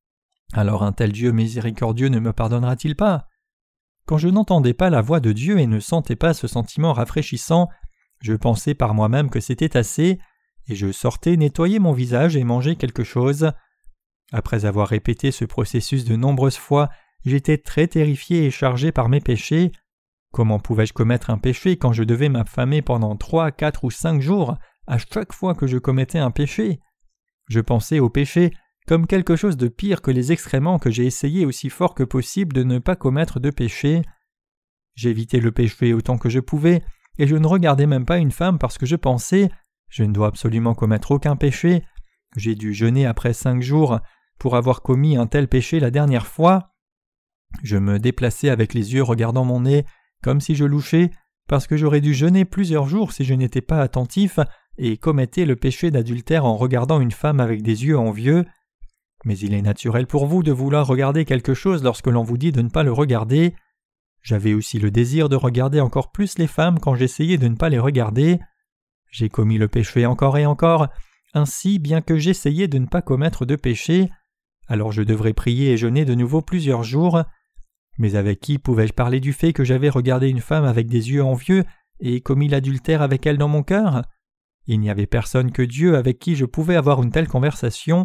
Alors un tel Dieu miséricordieux ne me pardonnera-t-il pas? » Quand je n'entendais pas la voix de Dieu et ne sentais pas ce sentiment rafraîchissant, je pensais par moi-même que c'était assez, et je sortais nettoyer mon visage et manger quelque chose. Après avoir répété ce processus de nombreuses fois, j'étais très terrifié et chargé par mes péchés. Comment pouvais-je commettre un péché quand je devais m'affamer pendant 3, 4 ou 5 jours à chaque fois que je commettais un péché? Je pensais au péché comme quelque chose de pire que les excréments que j'ai essayé aussi fort que possible de ne pas commettre de péché. J'évitais le péché autant que je pouvais, et je ne regardais même pas une femme parce que je pensais « je ne dois absolument commettre aucun péché ». J'ai dû jeûner après 5 jours pour avoir commis un tel péché la dernière fois. Je me déplaçais avec les yeux regardant mon nez, comme si je louchais, parce que j'aurais dû jeûner plusieurs jours si je n'étais pas attentif et commettais le péché d'adultère en regardant une femme avec des yeux envieux. Mais il est naturel pour vous de vouloir regarder quelque chose lorsque l'on vous dit de ne pas le regarder. J'avais aussi le désir de regarder encore plus les femmes quand j'essayais de ne pas les regarder. J'ai commis le péché encore et encore, ainsi bien que j'essayais de ne pas commettre de péché. Alors je devrais prier et jeûner de nouveau plusieurs jours. Mais avec qui pouvais-je parler du fait que j'avais regardé une femme avec des yeux envieux et commis l'adultère avec elle dans mon cœur? Il n'y avait personne que Dieu avec qui je pouvais avoir une telle conversation.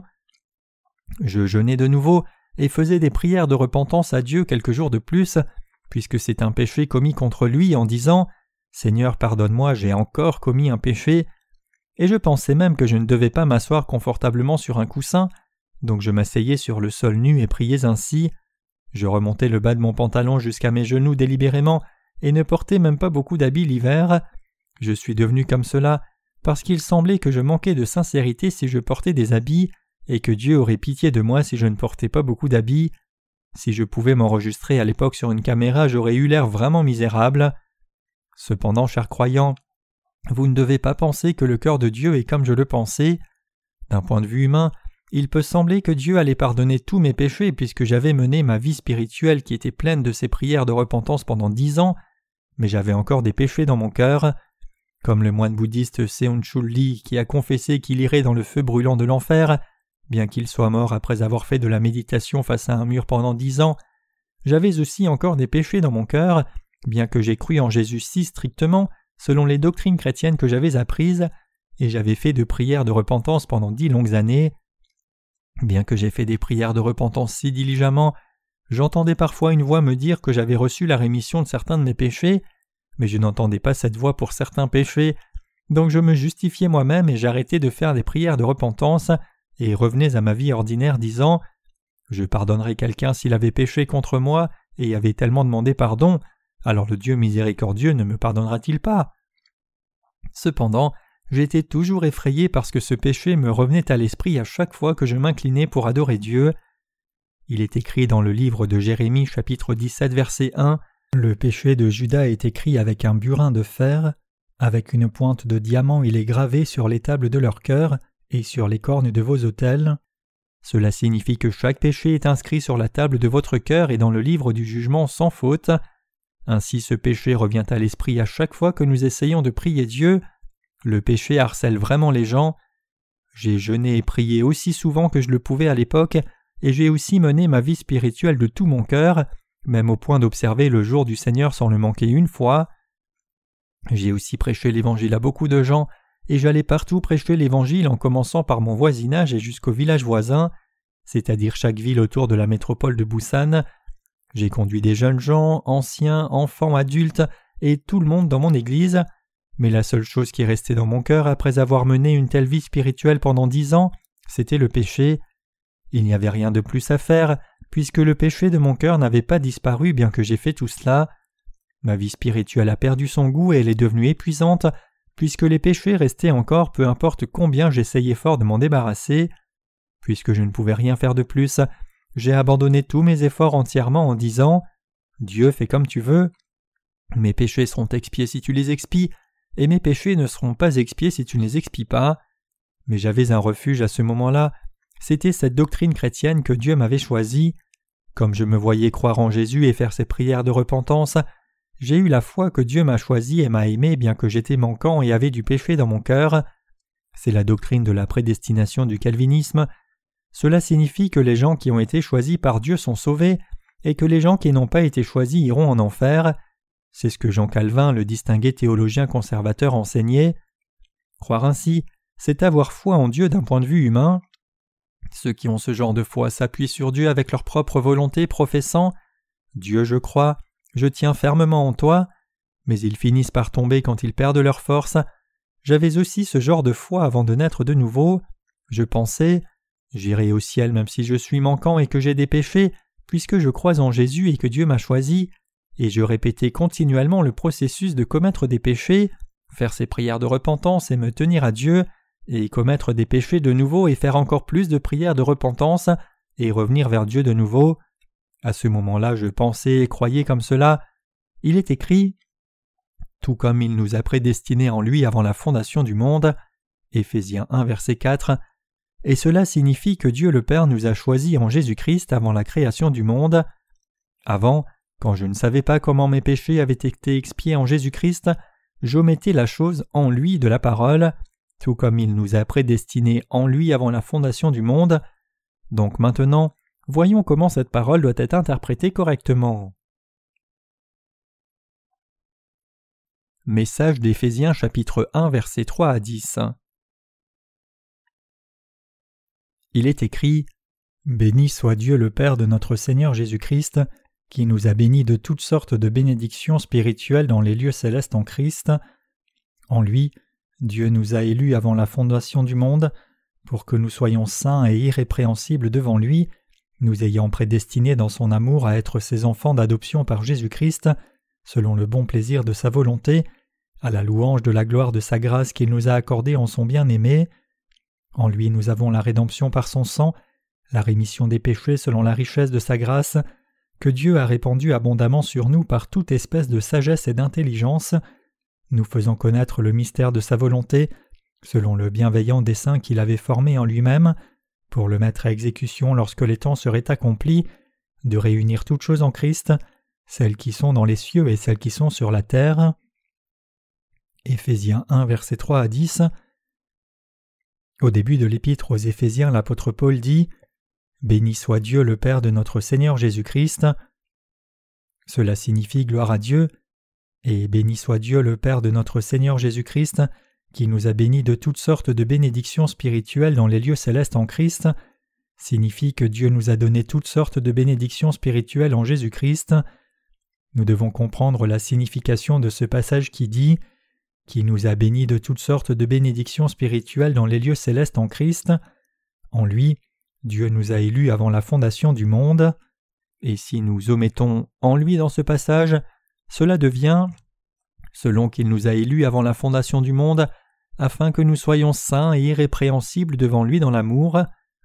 Je jeûnais de nouveau et faisais des prières de repentance à Dieu quelques jours de plus, puisque c'est un péché commis contre lui en disant « Seigneur, pardonne-moi, j'ai encore commis un péché ». Et je pensais même que je ne devais pas m'asseoir confortablement sur un coussin, donc je m'asseyais sur le sol nu et priais ainsi. Je remontais le bas de mon pantalon jusqu'à mes genoux délibérément et ne portais même pas beaucoup d'habits l'hiver. Je suis devenu comme cela parce qu'il semblait que je manquais de sincérité si je portais des habits, et que Dieu aurait pitié de moi si je ne portais pas beaucoup d'habits. Si je pouvais m'enregistrer à l'époque sur une caméra, j'aurais eu l'air vraiment misérable. Cependant, chers croyants, vous ne devez pas penser que le cœur de Dieu est comme je le pensais. D'un point de vue humain, il peut sembler que Dieu allait pardonner tous mes péchés puisque j'avais mené ma vie spirituelle qui était pleine de ces prières de repentance pendant 10 ans, mais j'avais encore des péchés dans mon cœur. Comme le moine bouddhiste Seon Chul Lee qui a confessé qu'il irait dans le feu brûlant de l'enfer, bien qu'il soit mort après avoir fait de la méditation face à un mur pendant 10 ans, j'avais aussi encore des péchés dans mon cœur, bien que j'ai cru en Jésus si strictement, selon les doctrines chrétiennes que j'avais apprises, et j'avais fait de prières de repentance pendant 10 longues années. Bien que j'ai fait des prières de repentance si diligemment, j'entendais parfois une voix me dire que j'avais reçu la rémission de certains de mes péchés, mais je n'entendais pas cette voix pour certains péchés, donc je me justifiais moi-même et j'arrêtais de faire des prières de repentance et revenais à ma vie ordinaire disant « Je pardonnerai quelqu'un s'il avait péché contre moi et avait tellement demandé pardon, alors le Dieu miséricordieux ne me pardonnera-t-il pas ?» Cependant, j'étais toujours effrayé parce que ce péché me revenait à l'esprit à chaque fois que je m'inclinais pour adorer Dieu. Il est écrit dans le livre de Jérémie chapitre 17 verset 1 « Le péché de Juda est écrit avec un burin de fer, avec une pointe de diamant il est gravé sur les tables de leur cœur et sur les cornes de vos autels. » Cela signifie que chaque péché est inscrit sur la table de votre cœur et dans le livre du jugement sans faute. Ainsi ce péché revient à l'esprit à chaque fois que nous essayons de prier Dieu. Le péché harcèle vraiment les gens. J'ai jeûné et prié aussi souvent que je le pouvais à l'époque, et j'ai aussi mené ma vie spirituelle de tout mon cœur, même au point d'observer le jour du Seigneur sans le manquer une fois. J'ai aussi prêché l'Évangile à beaucoup de gens, et j'allais partout prêcher l'Évangile en commençant par mon voisinage et jusqu'au village voisin, c'est-à-dire chaque ville autour de la métropole de Busan. J'ai conduit des jeunes gens, anciens, enfants, adultes, et tout le monde dans mon église, mais la seule chose qui restait dans mon cœur après avoir mené une telle vie spirituelle pendant 10 ans, c'était le péché. Il n'y avait rien de plus à faire, puisque le péché de mon cœur n'avait pas disparu bien que j'ai fait tout cela. Ma vie spirituelle a perdu son goût et elle est devenue épuisante, puisque les péchés restaient encore peu importe combien j'essayais fort de m'en débarrasser. Puisque je ne pouvais rien faire de plus, j'ai abandonné tous mes efforts entièrement en disant « Dieu, fais comme tu veux. Mes péchés seront expiés si tu les expies, et mes péchés ne seront pas expiés si tu ne les expies pas. » Mais j'avais un refuge à ce moment-là, c'était cette doctrine chrétienne que Dieu m'avait choisie. Comme je me voyais croire en Jésus et faire ses prières de repentance, j'ai eu la foi que Dieu m'a choisi et m'a aimé bien que j'étais manquant et avait du péché dans mon cœur. C'est la doctrine de la prédestination du calvinisme. Cela signifie que les gens qui ont été choisis par Dieu sont sauvés et que les gens qui n'ont pas été choisis iront en enfer. C'est ce que Jean Calvin, le distingué théologien conservateur, enseignait. Croire ainsi, c'est avoir foi en Dieu d'un point de vue humain. Ceux qui ont ce genre de foi s'appuient sur Dieu avec leur propre volonté, professant « Dieu, je crois, je tiens fermement en toi », mais ils finissent par tomber quand ils perdent leur force. J'avais aussi ce genre de foi avant de naître de nouveau. Je pensais, j'irai au ciel même si je suis manquant et que j'ai des péchés, puisque je crois en Jésus et que Dieu m'a choisi, et je répétais continuellement le processus de commettre des péchés, faire ces prières de repentance et me tenir à Dieu, et commettre des péchés de nouveau et faire encore plus de prières de repentance, et revenir vers Dieu de nouveau. À ce moment-là, je pensais et croyais comme cela. Il est écrit « Tout comme il nous a prédestinés en lui avant la fondation du monde » Éphésiens 1, verset 4, et cela signifie que Dieu le Père nous a choisis en Jésus-Christ avant la création du monde. Avant, quand je ne savais pas comment mes péchés avaient été expiés en Jésus-Christ, j'omettais la chose en lui de la parole, tout comme il nous a prédestinés en lui avant la fondation du monde. Donc maintenant, voyons comment cette parole doit être interprétée correctement. Message d'Éphésiens chapitre 1 versets 3 à 10. Il est écrit « Béni soit Dieu le Père de notre Seigneur Jésus-Christ, qui nous a bénis de toutes sortes de bénédictions spirituelles dans les lieux célestes en Christ. En lui, Dieu nous a élus avant la fondation du monde, pour que nous soyons saints et irrépréhensibles devant lui, nous ayant prédestinés dans son amour à être ses enfants d'adoption par Jésus-Christ, selon le bon plaisir de sa volonté, à la louange de la gloire de sa grâce qu'il nous a accordée en son bien-aimé. En lui nous avons la rédemption par son sang, la rémission des péchés selon la richesse de sa grâce, que Dieu a répandue abondamment sur nous par toute espèce de sagesse et d'intelligence, nous faisant connaître le mystère de sa volonté, selon le bienveillant dessein qu'il avait formé en lui-même, pour le mettre à exécution lorsque les temps seraient accomplis, de réunir toutes choses en Christ, celles qui sont dans les cieux et celles qui sont sur la terre. Éphésiens 1, versets 3 à 10. Au début de l'épître aux Éphésiens, l'apôtre Paul dit « Béni soit Dieu le Père de notre Seigneur Jésus-Christ ». Cela signifie gloire à Dieu, et béni soit Dieu le Père de notre Seigneur Jésus-Christ, qui nous a bénis de toutes sortes de bénédictions spirituelles dans les lieux célestes en Christ, signifie que Dieu nous a donné toutes sortes de bénédictions spirituelles en Jésus-Christ. Nous devons comprendre la signification de ce passage qui dit « qui nous a bénis de toutes sortes de bénédictions spirituelles dans les lieux célestes en Christ. En lui, Dieu nous a élus avant la fondation du monde. » Et si nous omettons « en lui » dans ce passage, cela devient « selon qu'il nous a élus avant la fondation du monde, afin que nous soyons saints et irrépréhensibles devant lui dans l'amour. »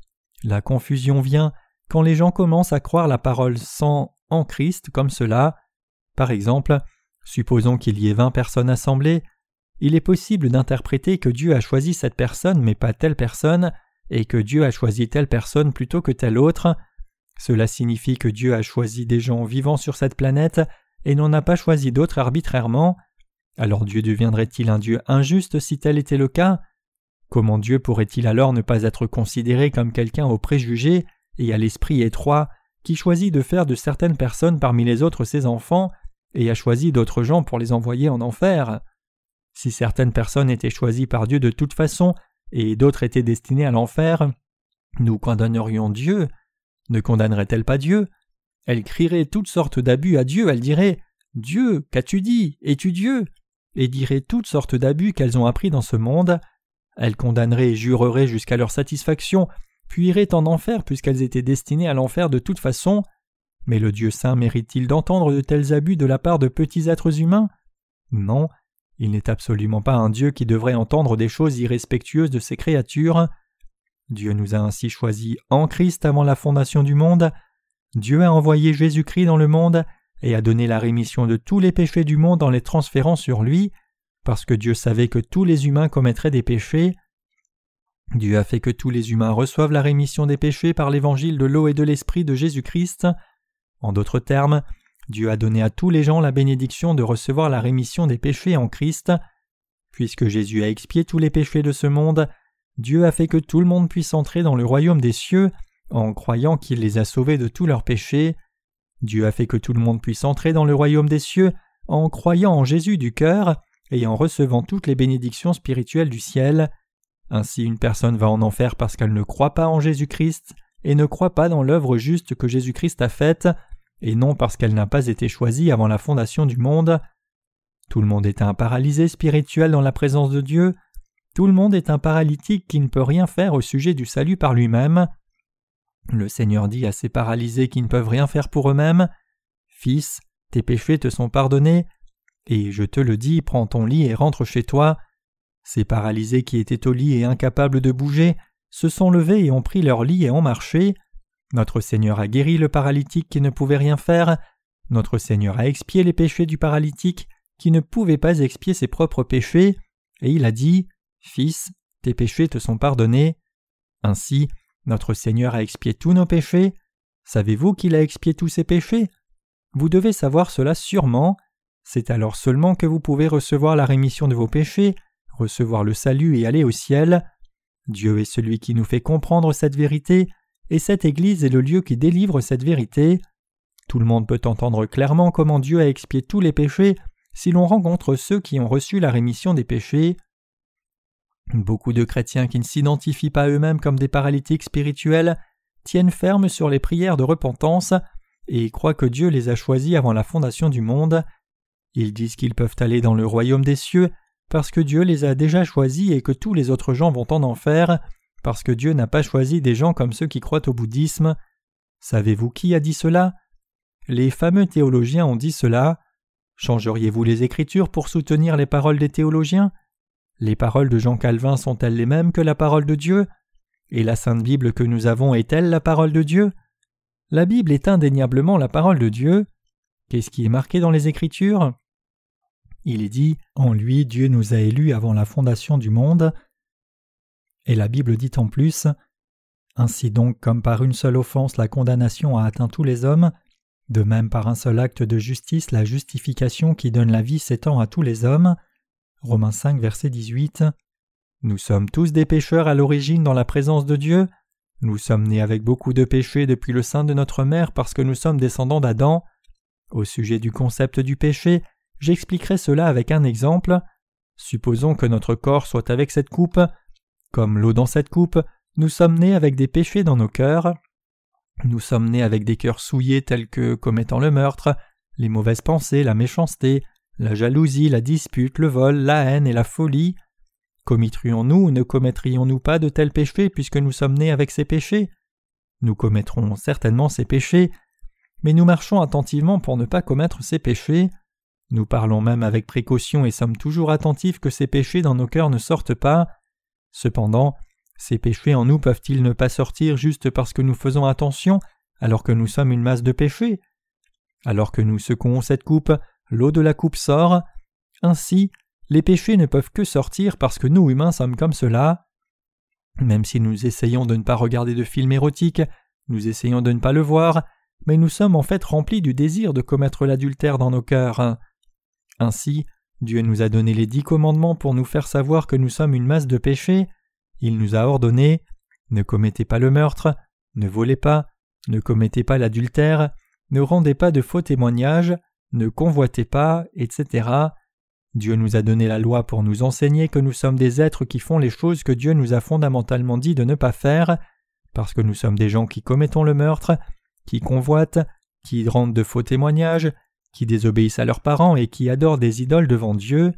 La confusion vient quand les gens commencent à croire la parole sans « en Christ » comme cela. Par exemple, supposons qu'il y ait 20 personnes assemblées. Il est possible d'interpréter que Dieu a choisi cette personne mais pas telle personne, et que Dieu a choisi telle personne plutôt que telle autre. Cela signifie que Dieu a choisi des gens vivant sur cette planète et n'en a pas choisi d'autres arbitrairement. Alors Dieu deviendrait-il un Dieu injuste si tel était le cas? Comment Dieu pourrait-il alors ne pas être considéré comme quelqu'un aux préjugés et à l'esprit étroit qui choisit de faire de certaines personnes parmi les autres ses enfants et a choisi d'autres gens pour les envoyer en enfer? Si certaines personnes étaient choisies par Dieu de toute façon et d'autres étaient destinées à l'enfer, nous condamnerions Dieu. Ne condamnerait-elle pas Dieu? Elle crierait toutes sortes d'abus à Dieu, elle dirait « Dieu, qu'as-tu dit? Es-tu Dieu ?» et dirait toutes sortes d'abus qu'elles ont appris dans ce monde. Elles condamneraient et jureraient jusqu'à leur satisfaction, puis iraient en enfer puisqu'elles étaient destinées à l'enfer de toute façon. Mais le Dieu saint mérite-t-il d'entendre de tels abus de la part de petits êtres humains? Non. Il n'est absolument pas un Dieu qui devrait entendre des choses irrespectueuses de ses créatures. Dieu nous a ainsi choisis en Christ avant la fondation du monde. Dieu a envoyé Jésus-Christ dans le monde et a donné la rémission de tous les péchés du monde en les transférant sur lui, parce que Dieu savait que tous les humains commettraient des péchés. Dieu a fait que tous les humains reçoivent la rémission des péchés par l'évangile de l'eau et de l'esprit de Jésus-Christ. En d'autres termes, Dieu a donné à tous les gens la bénédiction de recevoir la rémission des péchés en Christ. Puisque Jésus a expié tous les péchés de ce monde, Dieu a fait que tout le monde puisse entrer dans le royaume des cieux en croyant qu'il les a sauvés de tous leurs péchés. Dieu a fait que tout le monde puisse entrer dans le royaume des cieux en croyant en Jésus du cœur et en recevant toutes les bénédictions spirituelles du ciel. Ainsi une personne va en enfer parce qu'elle ne croit pas en Jésus-Christ et ne croit pas dans l'œuvre juste que Jésus-Christ a faite, et non parce qu'elle n'a pas été choisie avant la fondation du monde. Tout le monde est un paralysé spirituel dans la présence de Dieu. Tout le monde est un paralytique qui ne peut rien faire au sujet du salut par lui-même. Le Seigneur dit à ces paralysés qui ne peuvent rien faire pour eux-mêmes, « Fils, tes péchés te sont pardonnés, et je te le dis, prends ton lit et rentre chez toi. » Ces paralysés qui étaient au lit et incapables de bouger se sont levés et ont pris leur lit et ont marché. Notre Seigneur a guéri le paralytique qui ne pouvait rien faire. Notre Seigneur a expié les péchés du paralytique qui ne pouvait pas expier ses propres péchés, et il a dit « Fils, tes péchés te sont pardonnés. » Ainsi, notre Seigneur a expié tous nos péchés. Savez-vous qu'il a expié tous ses péchés? Vous devez savoir cela sûrement. C'est alors seulement que vous pouvez recevoir la rémission de vos péchés, recevoir le salut et aller au ciel. Dieu est celui qui nous fait comprendre cette vérité, et cette Église est le lieu qui délivre cette vérité. Tout le monde peut entendre clairement comment Dieu a expié tous les péchés si l'on rencontre ceux qui ont reçu la rémission des péchés. Beaucoup de chrétiens qui ne s'identifient pas eux-mêmes comme des paralytiques spirituels tiennent ferme sur les prières de repentance et croient que Dieu les a choisis avant la fondation du monde. Ils disent qu'ils peuvent aller dans le royaume des cieux parce que Dieu les a déjà choisis et que tous les autres gens vont en enfer parce que Dieu n'a pas choisi des gens comme ceux qui croient au bouddhisme. Savez-vous qui a dit cela? Les fameux théologiens ont dit cela. Changeriez-vous les Écritures pour soutenir les paroles des théologiens? Les paroles de Jean Calvin sont-elles les mêmes que la parole de Dieu? Et la Sainte Bible que nous avons est-elle la parole de Dieu? La Bible est indéniablement la parole de Dieu. Qu'est-ce qui est marqué dans les Écritures? Il est dit « En lui, Dieu nous a élus avant la fondation du monde ». Et la Bible dit en plus « Ainsi donc, comme par une seule offense la condamnation a atteint tous les hommes, de même par un seul acte de justice la justification qui donne la vie s'étend à tous les hommes. » Romains 5, verset 18. Nous sommes tous des pécheurs à l'origine dans la présence de Dieu. Nous sommes nés avec beaucoup de péchés depuis le sein de notre mère parce que nous sommes descendants d'Adam. Au sujet du concept du péché, j'expliquerai cela avec un exemple. Supposons que notre corps soit avec cette coupe. Comme l'eau dans cette coupe, nous sommes nés avec des péchés dans nos cœurs. Nous sommes nés avec des cœurs souillés tels que commettant le meurtre, les mauvaises pensées, la méchanceté, la jalousie, la dispute, le vol, la haine et la folie. Commettrions-nous ou ne commettrions-nous pas de tels péchés puisque nous sommes nés avec ces péchés? Nous commettrons certainement ces péchés, mais nous marchons attentivement pour ne pas commettre ces péchés. Nous parlons même avec précaution et sommes toujours attentifs que ces péchés dans nos cœurs ne sortent pas. Cependant, ces péchés en nous peuvent-ils ne pas sortir juste parce que nous faisons attention alors que nous sommes une masse de péchés? Alors que nous secouons cette coupe, l'eau de la coupe sort. Ainsi, les péchés ne peuvent que sortir parce que nous humains sommes comme cela. Même si nous essayons de ne pas regarder de films érotiques, nous essayons de ne pas le voir, mais nous sommes en fait remplis du désir de commettre l'adultère dans nos cœurs. Ainsi, Dieu nous a donné les 10 commandements pour nous faire savoir que nous sommes une masse de péchés. Il nous a ordonné « Ne commettez pas le meurtre, ne volez pas, ne commettez pas l'adultère, ne rendez pas de faux témoignages, ne convoitez pas, etc. » Dieu nous a donné la loi pour nous enseigner que nous sommes des êtres qui font les choses que Dieu nous a fondamentalement dit de ne pas faire, parce que nous sommes des gens qui commettons le meurtre, qui convoitent, qui rendent de faux témoignages, qui désobéissent à leurs parents et qui adorent des idoles devant Dieu.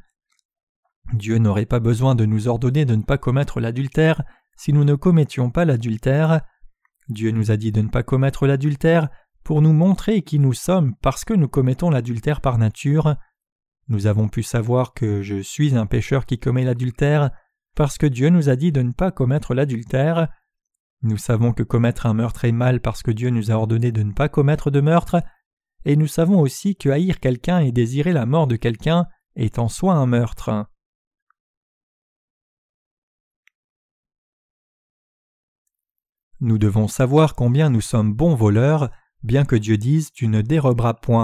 Dieu n'aurait pas besoin de nous ordonner de ne pas commettre l'adultère si nous ne commettions pas l'adultère. Dieu nous a dit de ne pas commettre l'adultère pour nous montrer qui nous sommes parce que nous commettons l'adultère par nature. Nous avons pu savoir que je suis un pécheur qui commet l'adultère parce que Dieu nous a dit de ne pas commettre l'adultère. Nous savons que commettre un meurtre est mal parce que Dieu nous a ordonné de ne pas commettre de meurtre, et nous savons aussi que haïr quelqu'un et désirer la mort de quelqu'un est en soi un meurtre. Nous devons savoir combien nous sommes bons voleurs, bien que Dieu dise « Tu ne déroberas point ».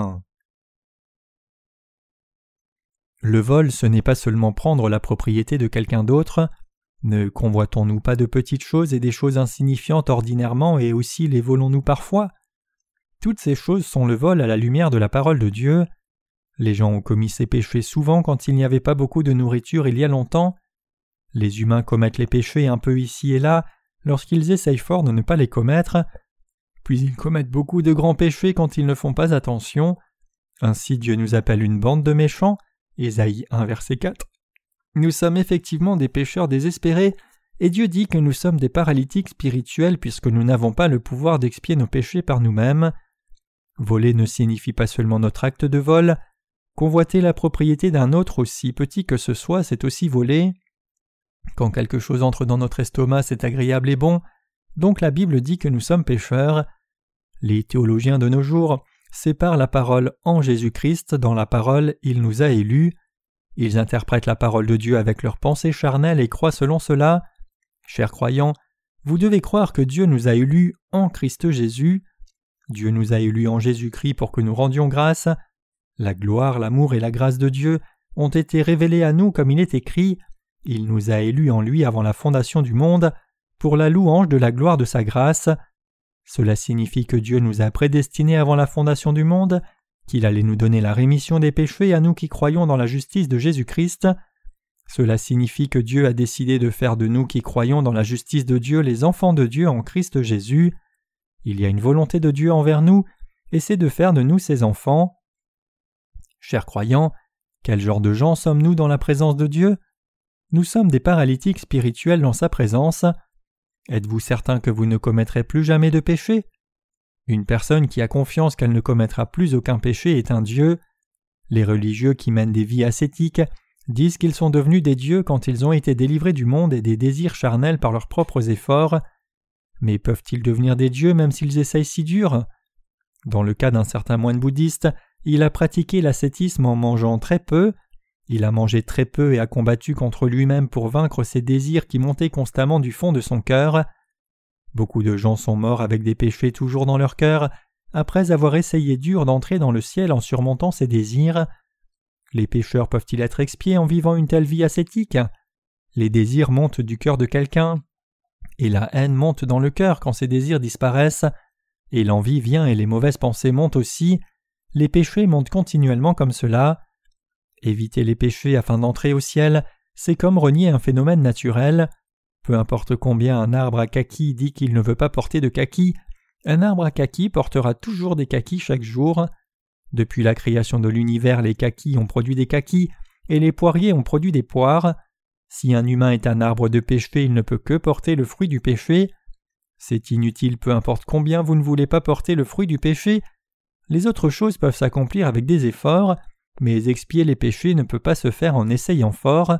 Le vol, ce n'est pas seulement prendre la propriété de quelqu'un d'autre. Ne convoitons-nous pas de petites choses et des choses insignifiantes ordinairement et aussi les volons-nous parfois? Toutes ces choses sont le vol à la lumière de la parole de Dieu. Les gens ont commis ces péchés souvent quand il n'y avait pas beaucoup de nourriture il y a longtemps. Les humains commettent les péchés un peu ici et là lorsqu'ils essayent fort de ne pas les commettre, puis ils commettent beaucoup de grands péchés quand ils ne font pas attention. Ainsi Dieu nous appelle une bande de méchants. Ésaïe 1, verset 4. Nous sommes effectivement des pécheurs désespérés, et Dieu dit que nous sommes des paralytiques spirituels puisque nous n'avons pas le pouvoir d'expier nos péchés par nous-mêmes. Voler ne signifie pas seulement notre acte de vol. Convoiter la propriété d'un autre, aussi petit que ce soit, c'est aussi voler. Quand quelque chose entre dans notre estomac, c'est agréable et bon, donc la Bible dit que nous sommes pécheurs. Les théologiens de nos jours séparent la parole en Jésus-Christ dans la parole « Il nous a élus ». Ils interprètent la parole de Dieu avec leurs pensées charnelles et croient selon cela. Chers croyants, vous devez croire que Dieu nous a élus en Christ Jésus. Dieu nous a élus en Jésus-Christ pour que nous rendions grâce. La gloire, l'amour et la grâce de Dieu ont été révélés à nous comme il est écrit « Il nous a élus en lui avant la fondation du monde, pour la louange de la gloire de sa grâce ». Cela signifie que Dieu nous a prédestinés avant la fondation du monde, qu'il allait nous donner la rémission des péchés à nous qui croyons dans la justice de Jésus-Christ. Cela signifie que Dieu a décidé de faire de nous qui croyons dans la justice de Dieu les enfants de Dieu en Christ Jésus. Il y a une volonté de Dieu envers nous, et c'est de faire de nous ses enfants. Chers croyants, quel genre de gens sommes-nous dans la présence de Dieu? Nous sommes des paralytiques spirituels dans sa présence. Êtes-vous certain que vous ne commettrez plus jamais de péché? Une personne qui a confiance qu'elle ne commettra plus aucun péché est un dieu. Les religieux qui mènent des vies ascétiques disent qu'ils sont devenus des dieux quand ils ont été délivrés du monde et des désirs charnels par leurs propres efforts. Mais peuvent-ils devenir des dieux même s'ils essayent si dur? Dans le cas d'un certain moine bouddhiste, il a pratiqué l'ascétisme en mangeant très peu. Il a mangé très peu et a combattu contre lui-même pour vaincre ses désirs qui montaient constamment du fond de son cœur. Beaucoup de gens sont morts avec des péchés toujours dans leur cœur, après avoir essayé dur d'entrer dans le ciel en surmontant ses désirs. Les pécheurs peuvent-ils être expiés en vivant une telle vie ascétique? Les désirs montent du cœur de quelqu'un, et la haine monte dans le cœur quand ces désirs disparaissent, et l'envie vient et les mauvaises pensées montent aussi. Les péchés montent continuellement comme cela. Éviter les péchés afin d'entrer au ciel, c'est comme renier un phénomène naturel. Peu importe combien un arbre à kaki dit qu'il ne veut pas porter de kaki, un arbre à kaki portera toujours des kakis chaque jour. Depuis la création de l'univers, les kakis ont produit des kakis et les poiriers ont produit des poires. Si un humain est un arbre de péché, il ne peut que porter le fruit du péché. C'est inutile, peu importe combien vous ne voulez pas porter le fruit du péché. Les autres choses peuvent s'accomplir avec des efforts, mais expier les péchés ne peut pas se faire en essayant fort.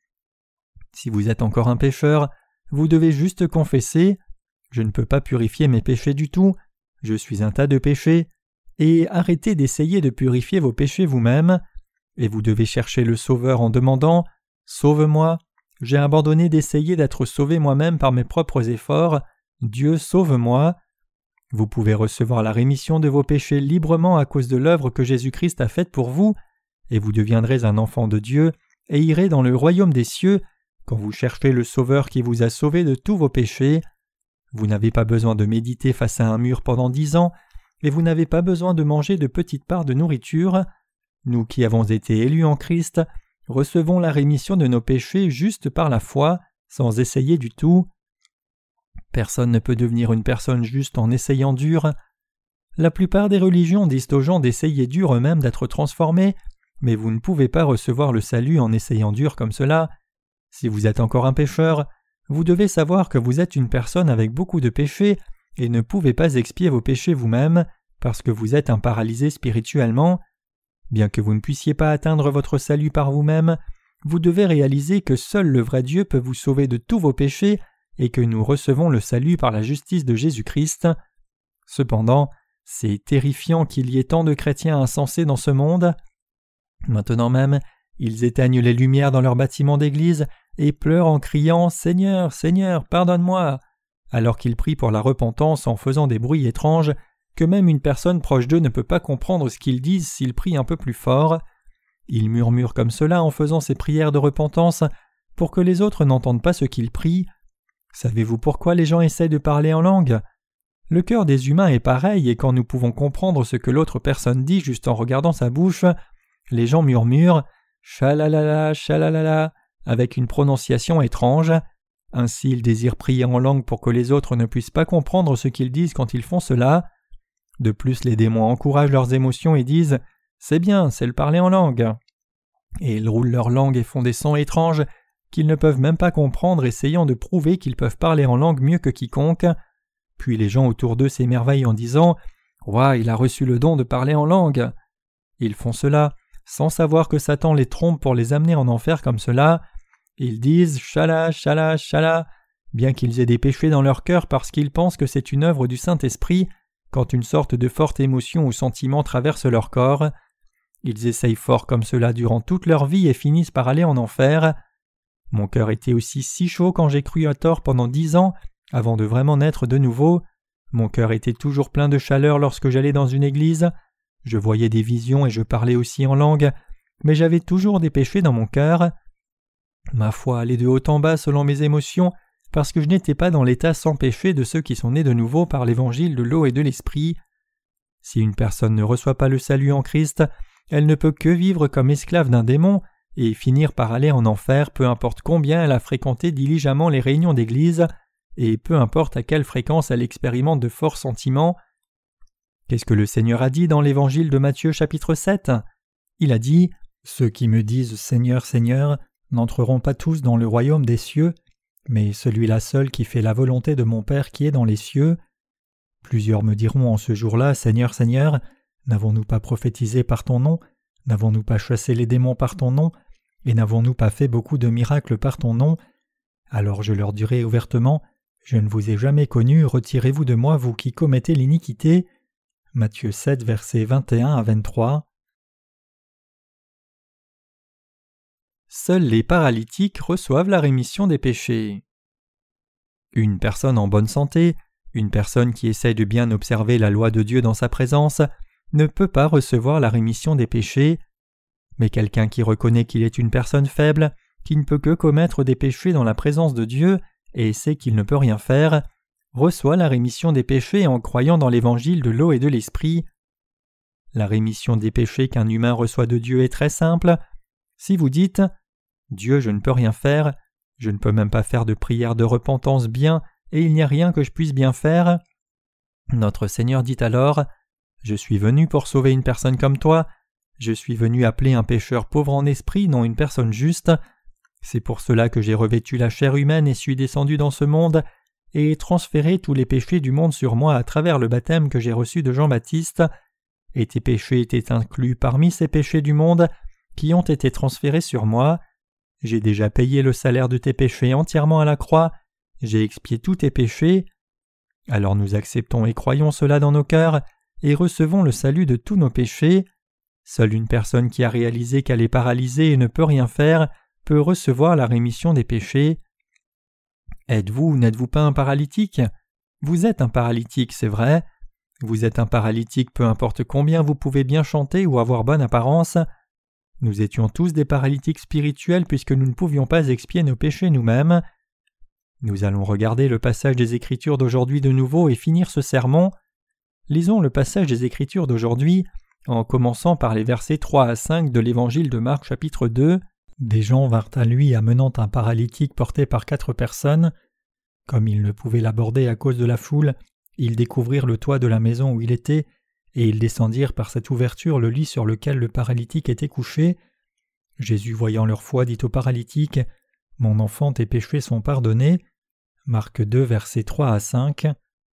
Si vous êtes encore un pécheur, vous devez juste confesser « Je ne peux pas purifier mes péchés du tout, je suis un tas de péchés » et arrêtez d'essayer de purifier vos péchés vous-même. Et vous devez chercher le Sauveur en demandant « Sauve-moi, j'ai abandonné d'essayer d'être sauvé moi-même par mes propres efforts, Dieu sauve-moi ». Vous pouvez recevoir la rémission de vos péchés librement à cause de l'œuvre que Jésus-Christ a faite pour vous, et vous deviendrez un enfant de Dieu et irez dans le royaume des cieux quand vous cherchez le Sauveur qui vous a sauvé de tous vos péchés. Vous n'avez pas besoin de méditer face à un mur pendant 10 ans, et vous n'avez pas besoin de manger de petites parts de nourriture. Nous qui avons été élus en Christ, recevons la rémission de nos péchés juste par la foi, sans essayer du tout. Personne ne peut devenir une personne juste en essayant dur. La plupart des religions disent aux gens d'essayer dur eux-mêmes d'être transformés, mais vous ne pouvez pas recevoir le salut en essayant dur comme cela. Si vous êtes encore un pécheur, vous devez savoir que vous êtes une personne avec beaucoup de péchés et ne pouvez pas expier vos péchés vous-même parce que vous êtes un paralysé spirituellement. Bien que vous ne puissiez pas atteindre votre salut par vous-même, vous devez réaliser que seul le vrai Dieu peut vous sauver de tous vos péchés et que nous recevons le salut par la justice de Jésus-Christ. Cependant, c'est terrifiant qu'il y ait tant de chrétiens insensés dans ce monde. Maintenant même, ils éteignent les lumières dans leurs bâtiments d'église et pleurent en criant « Seigneur, Seigneur, pardonne-moi » alors qu'ils prient pour la repentance en faisant des bruits étranges que même une personne proche d'eux ne peut pas comprendre ce qu'ils disent s'ils prient un peu plus fort. Ils murmurent comme cela en faisant ces prières de repentance pour que les autres n'entendent pas ce qu'ils prient. Savez-vous pourquoi les gens essaient de parler en langue? Le cœur des humains est pareil et quand nous pouvons comprendre ce que l'autre personne dit juste en regardant sa bouche, les gens murmurent « chalalala, chalalala » avec une prononciation étrange. Ainsi ils désirent prier en langue pour que les autres ne puissent pas comprendre ce qu'ils disent quand ils font cela. De plus, les démons encouragent leurs émotions et disent « c'est bien, c'est le parler en langue ». et ils roulent leur langue et font des sons étranges qu'ils ne peuvent même pas comprendre, essayant de prouver qu'ils peuvent parler en langue mieux que quiconque. Puis les gens autour d'eux s'émerveillent en disant « Ouah, il a reçu le don de parler en langue !» Ils font cela sans savoir que Satan les trompe pour les amener en enfer comme cela. Ils disent « Chala, chala, chala !» bien qu'ils aient des péchés dans leur cœur parce qu'ils pensent que c'est une œuvre du Saint-Esprit, quand une sorte de forte émotion ou sentiment traverse leur corps. Ils essayent fort comme cela durant toute leur vie et finissent par aller en enfer. Mon cœur était aussi si chaud quand j'ai cru à tort pendant 10 ans, avant de vraiment naître de nouveau. Mon cœur était toujours plein de chaleur lorsque j'allais dans une église. Je voyais des visions et je parlais aussi en langue, mais j'avais toujours des péchés dans mon cœur. Ma foi allait de haut en bas selon mes émotions, parce que je n'étais pas dans l'état sans péché de ceux qui sont nés de nouveau par l'évangile de l'eau et de l'esprit. Si une personne ne reçoit pas le salut en Christ, elle ne peut que vivre comme esclave d'un démon et finir par aller en enfer, peu importe combien elle a fréquenté diligemment les réunions d'église, et peu importe à quelle fréquence elle expérimente de forts sentiments. Qu'est-ce que le Seigneur a dit dans l'évangile de Matthieu chapitre 7 ? Il a dit « Ceux qui me disent Seigneur, Seigneur, n'entreront pas tous dans le royaume des cieux, mais celui-là seul qui fait la volonté de mon Père qui est dans les cieux. Plusieurs me diront en ce jour-là, Seigneur, Seigneur, n'avons-nous pas prophétisé par ton nom? N'avons-nous pas chassé les démons par ton nom? Et n'avons-nous pas fait beaucoup de miracles par ton nom? Alors je leur dirai ouvertement, je ne vous ai jamais connus, retirez-vous de moi, vous qui commettez l'iniquité. » Matthieu 7, versets 21 à 23. Seuls les paralytiques reçoivent la rémission des péchés. Une personne en bonne santé, une personne qui essaie de bien observer la loi de Dieu dans sa présence, ne peut pas recevoir la rémission des péchés. Mais quelqu'un qui reconnaît qu'il est une personne faible, qui ne peut que commettre des péchés dans la présence de Dieu et sait qu'il ne peut rien faire, reçoit la rémission des péchés en croyant dans l'évangile de l'eau et de l'esprit. La rémission des péchés qu'un humain reçoit de Dieu est très simple. Si vous dites « Dieu, je ne peux rien faire, je ne peux même pas faire de prière de repentance bien, et il n'y a rien que je puisse bien faire », notre Seigneur dit alors « Je suis venu pour sauver une personne comme toi, je suis venu appeler un pécheur pauvre en esprit, non une personne juste. C'est pour cela que j'ai revêtu la chair humaine et suis descendu dans ce monde, et transféré tous les péchés du monde sur moi à travers le baptême que j'ai reçu de Jean-Baptiste, et tes péchés étaient inclus parmi ces péchés du monde qui ont été transférés sur moi. J'ai déjà payé le salaire de tes péchés entièrement à la croix, j'ai expié tous tes péchés. Alors nous acceptons et croyons cela dans nos cœurs, et recevons le salut de tous nos péchés. Seule une personne qui a réalisé qu'elle est paralysée et ne peut rien faire peut recevoir la rémission des péchés. Êtes-vous ou n'êtes-vous pas un paralytique? Vous êtes un paralytique, c'est vrai. Vous êtes un paralytique peu importe combien vous pouvez bien chanter ou avoir bonne apparence. Nous étions tous des paralytiques spirituels puisque nous ne pouvions pas expier nos péchés nous-mêmes. Nous allons regarder le passage des Écritures d'aujourd'hui de nouveau et finir ce sermon. Lisons le passage des Écritures d'aujourd'hui en commençant par les versets 3 à 5 de l'Évangile de Marc chapitre 2. Des gens vinrent à lui amenant un paralytique porté par 4 personnes. Comme ils ne pouvaient l'aborder à cause de la foule, ils découvrirent le toit de la maison où il était, et ils descendirent par cette ouverture le lit sur lequel le paralytique était couché. Jésus, voyant leur foi, dit au paralytique, « Mon enfant, tes péchés sont pardonnés. » Marc 2, versets 3 à 5.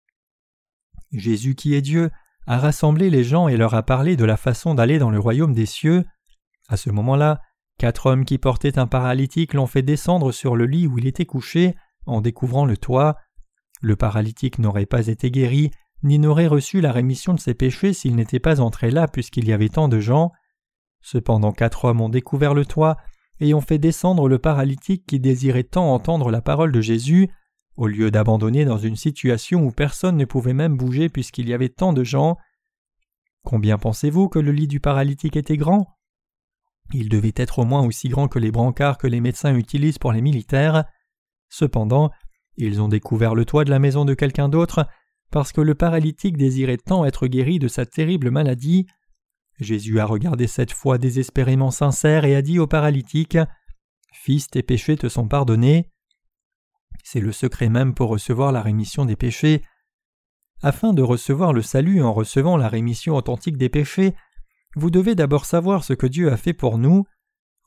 Jésus, qui est Dieu, a rassemblé les gens et leur a parlé de la façon d'aller dans le royaume des cieux. À ce moment-là, 4 hommes qui portaient un paralytique l'ont fait descendre sur le lit où il était couché en découvrant le toit. Le paralytique n'aurait pas été guéri, ni n'aurait reçu la rémission de ses péchés s'il n'était pas entré là puisqu'il y avait tant de gens. Cependant 4 hommes ont découvert le toit et ont fait descendre le paralytique qui désirait tant entendre la parole de Jésus, au lieu d'abandonner dans une situation où personne ne pouvait même bouger puisqu'il y avait tant de gens. Combien pensez-vous que le lit du paralytique était grand? Il devait être au moins aussi grand que les brancards que les médecins utilisent pour les militaires. Cependant, ils ont découvert le toit de la maison de quelqu'un d'autre parce que le paralytique désirait tant être guéri de sa terrible maladie. Jésus a regardé cette foi désespérément sincère et a dit au paralytique « Fils, tes péchés te sont pardonnés. » C'est le secret même pour recevoir la rémission des péchés. Afin de recevoir le salut en recevant la rémission authentique des péchés, vous devez d'abord savoir ce que Dieu a fait pour nous.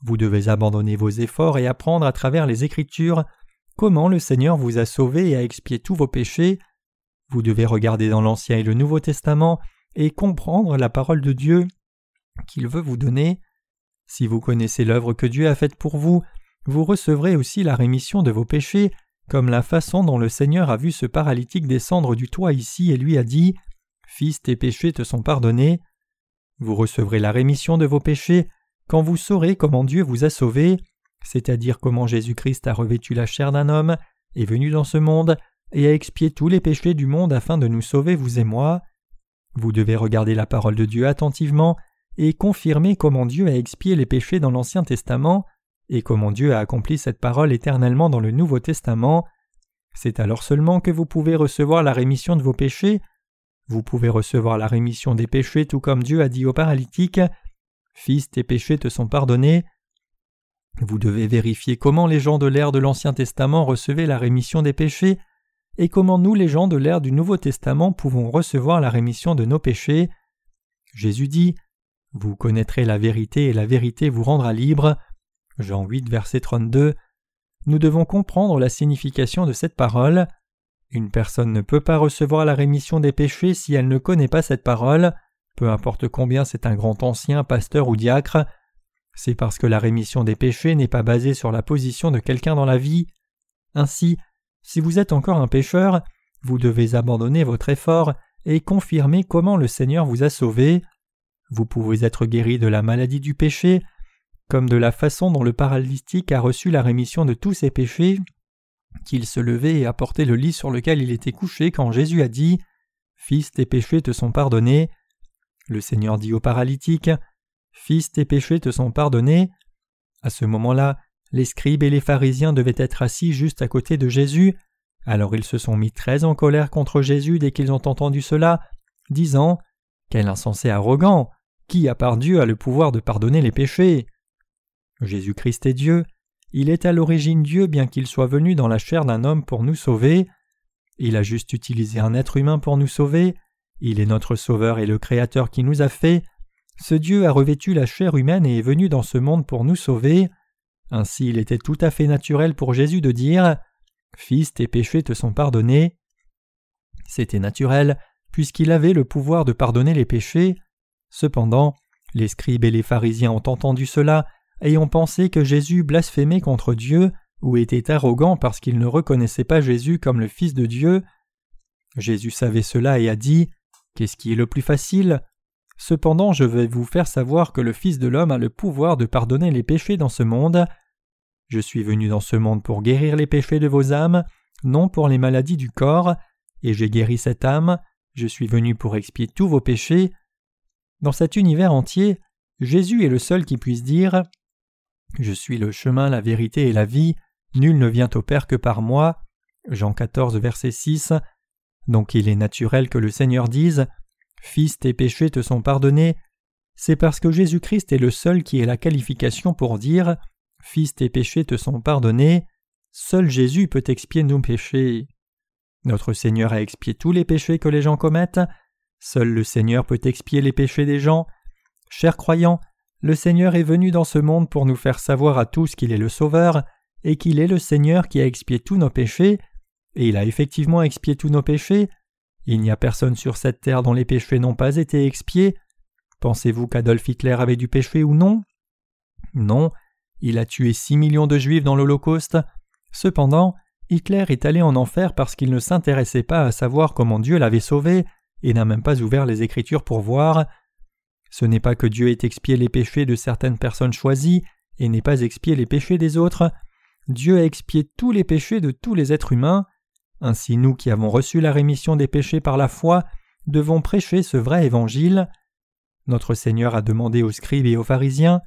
Vous devez abandonner vos efforts et apprendre à travers les Écritures comment le Seigneur vous a sauvé et a expié tous vos péchés. Vous devez regarder dans l'Ancien et le Nouveau Testament et comprendre la parole de Dieu qu'il veut vous donner. Si vous connaissez l'œuvre que Dieu a faite pour vous, vous recevrez aussi la rémission de vos péchés, comme la façon dont le Seigneur a vu ce paralytique descendre du toit ici et lui a dit « Fils, tes péchés te sont pardonnés ». Vous recevrez la rémission de vos péchés quand vous saurez comment Dieu vous a sauvé, c'est-à-dire comment Jésus-Christ a revêtu la chair d'un homme, est venu dans ce monde et a expié tous les péchés du monde afin de nous sauver, vous et moi. Vous devez regarder la parole de Dieu attentivement et confirmer comment Dieu a expié les péchés dans l'Ancien Testament et comment Dieu a accompli cette parole éternellement dans le Nouveau Testament. C'est alors seulement que vous pouvez recevoir la rémission de vos péchés. Vous pouvez recevoir la rémission des péchés tout comme Dieu a dit au paralytique « Fils, tes péchés te sont pardonnés ». Vous devez vérifier comment les gens de l'ère de l'Ancien Testament recevaient la rémission des péchés et comment nous, les gens de l'ère du Nouveau Testament, pouvons recevoir la rémission de nos péchés. Jésus dit « Vous connaîtrez la vérité et la vérité vous rendra libre ». Jean 8, verset 32. Nous devons comprendre la signification de cette parole. Une personne ne peut pas recevoir la rémission des péchés si elle ne connaît pas cette parole, peu importe combien c'est un grand ancien, pasteur ou diacre. C'est parce que la rémission des péchés n'est pas basée sur la position de quelqu'un dans la vie. Ainsi, si vous êtes encore un pécheur, vous devez abandonner votre effort et confirmer comment le Seigneur vous a sauvé. Vous pouvez être guéri de la maladie du péché, comme de la façon dont le paralytique a reçu la rémission de tous ses péchés, qu'il se levait et apportait le lit sur lequel il était couché quand Jésus a dit « Fils, tes péchés te sont pardonnés ». Le Seigneur dit au paralytique « Fils, tes péchés te sont pardonnés ». À ce moment-là, les scribes et les pharisiens devaient être assis juste à côté de Jésus, alors ils se sont mis très en colère contre Jésus dès qu'ils ont entendu cela, disant « Quel insensé arrogant! Qui à part Dieu a le pouvoir de pardonner les péchés ?» Jésus-Christ est Dieu, il est à l'origine Dieu bien qu'il soit venu dans la chair d'un homme pour nous sauver. Il a juste utilisé un être humain pour nous sauver, il est notre Sauveur et le Créateur qui nous a fait. Ce Dieu a revêtu la chair humaine et est venu dans ce monde pour nous sauver. Ainsi il était tout à fait naturel pour Jésus de dire « Fils, tes péchés te sont pardonnés ». C'était naturel puisqu'il avait le pouvoir de pardonner les péchés. Cependant, les scribes et les pharisiens ont entendu cela et ont pensé que Jésus blasphémait contre Dieu ou était arrogant parce qu'il ne reconnaissait pas Jésus comme le Fils de Dieu. Jésus savait cela et a dit « Qu'est-ce qui est le plus facile ? Cependant, je vais vous faire savoir que le Fils de l'homme a le pouvoir de pardonner les péchés dans ce monde. Je suis venu dans ce monde pour guérir les péchés de vos âmes, non pour les maladies du corps, et j'ai guéri cette âme, je suis venu pour expier tous vos péchés. » Dans cet univers entier, Jésus est le seul qui puisse dire « Je suis le chemin, la vérité et la vie, nul ne vient au Père que par moi. » Jean 14, verset 6. Donc il est naturel que le Seigneur dise « Fils, tes péchés te sont pardonnés ». C'est parce que Jésus-Christ est le seul qui ait la qualification pour dire « Fils, tes péchés te sont pardonnés ». Seul Jésus peut expier nos péchés. Notre Seigneur a expié tous les péchés que les gens commettent. Seul le Seigneur peut expier les péchés des gens. Chers croyants, le Seigneur est venu dans ce monde pour nous faire savoir à tous qu'il est le Sauveur et qu'il est le Seigneur qui a expié tous nos péchés, et il a effectivement expié tous nos péchés. Il n'y a personne sur cette terre dont les péchés n'ont pas été expiés. Pensez-vous qu'Adolf Hitler avait du péché ou non? Non, il a tué 6 millions de Juifs dans l'Holocauste. Cependant, Hitler est allé en enfer parce qu'il ne s'intéressait pas à savoir comment Dieu l'avait sauvé et n'a même pas ouvert les Écritures pour voir. Ce n'est pas que Dieu ait expié les péchés de certaines personnes choisies et n'ait pas expié les péchés des autres. Dieu a expié tous les péchés de tous les êtres humains. Ainsi nous qui avons reçu la rémission des péchés par la foi, devons prêcher ce vrai évangile. Notre Seigneur a demandé aux scribes et aux pharisiens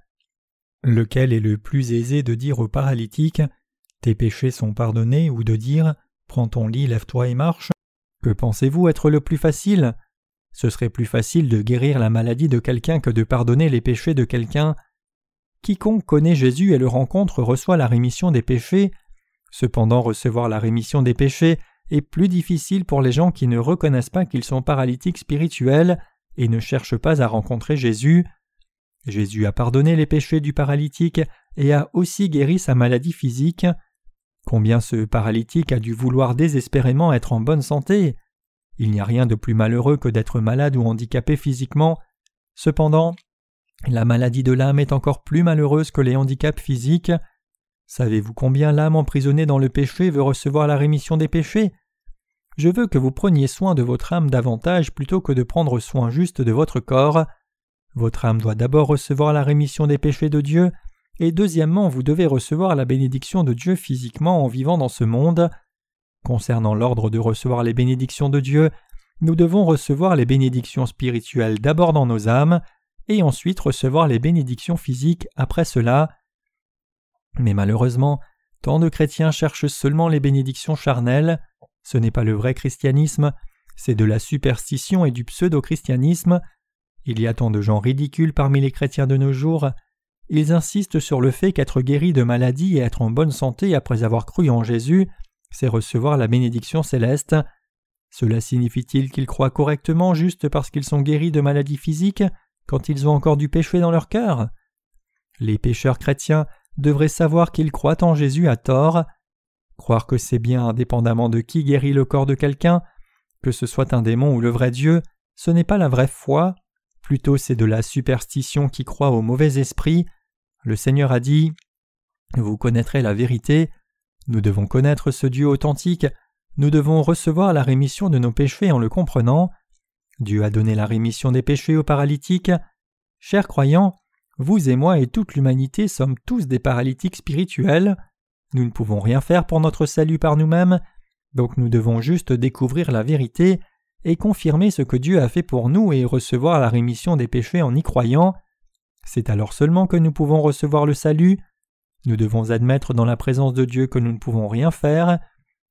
« Lequel est le plus aisé de dire au paralytique « Tes péchés sont pardonnés » ou de dire « Prends ton lit, lève-toi et marche » Que pensez-vous être le plus facile? Ce serait plus facile de guérir la maladie de quelqu'un que de pardonner les péchés de quelqu'un. Quiconque connaît Jésus et le rencontre reçoit la rémission des péchés. Cependant, recevoir la rémission des péchés est plus difficile pour les gens qui ne reconnaissent pas qu'ils sont paralytiques spirituels et ne cherchent pas à rencontrer Jésus. Jésus a pardonné les péchés du paralytique et a aussi guéri sa maladie physique. Combien ce paralytique a dû vouloir désespérément être en bonne santé. Il n'y a rien de plus malheureux que d'être malade ou handicapé physiquement. Cependant, la maladie de l'âme est encore plus malheureuse que les handicaps physiques. Savez-vous combien l'âme emprisonnée dans le péché veut recevoir la rémission des péchés? Je veux que vous preniez soin de votre âme davantage plutôt que de prendre soin juste de votre corps. Votre âme doit d'abord recevoir la rémission des péchés de Dieu, et deuxièmement, vous devez recevoir la bénédiction de Dieu physiquement en vivant dans ce monde. Concernant l'ordre de recevoir les bénédictions de Dieu, nous devons recevoir les bénédictions spirituelles d'abord dans nos âmes, et ensuite recevoir les bénédictions physiques après cela. Mais malheureusement, tant de chrétiens cherchent seulement les bénédictions charnelles. Ce n'est pas le vrai christianisme, c'est de la superstition et du pseudo-christianisme. Il y a tant de gens ridicules parmi les chrétiens de nos jours. Ils insistent sur le fait qu'être guéri de maladie et être en bonne santé après avoir cru en Jésus, c'est recevoir la bénédiction céleste. Cela signifie-t-il qu'ils croient correctement juste parce qu'ils sont guéris de maladies physiques quand ils ont encore du péché dans leur cœur? Les pécheurs chrétiens devraient savoir qu'ils croient en Jésus à tort. Croire que c'est bien indépendamment de qui guérit le corps de quelqu'un, que ce soit un démon ou le vrai Dieu, ce n'est pas la vraie foi. Plutôt c'est de la superstition qui croit au mauvais esprit. Le Seigneur a dit « Vous connaîtrez la vérité ». Nous devons connaître ce Dieu authentique, nous devons recevoir la rémission de nos péchés en le comprenant. Dieu a donné la rémission des péchés aux paralytiques. Chers croyants, vous et moi et toute l'humanité sommes tous des paralytiques spirituels. Nous ne pouvons rien faire pour notre salut par nous-mêmes, donc nous devons juste découvrir la vérité et confirmer ce que Dieu a fait pour nous et recevoir la rémission des péchés en y croyant. C'est alors seulement que nous pouvons recevoir le salut. Nous devons admettre dans la présence de Dieu que nous ne pouvons rien faire,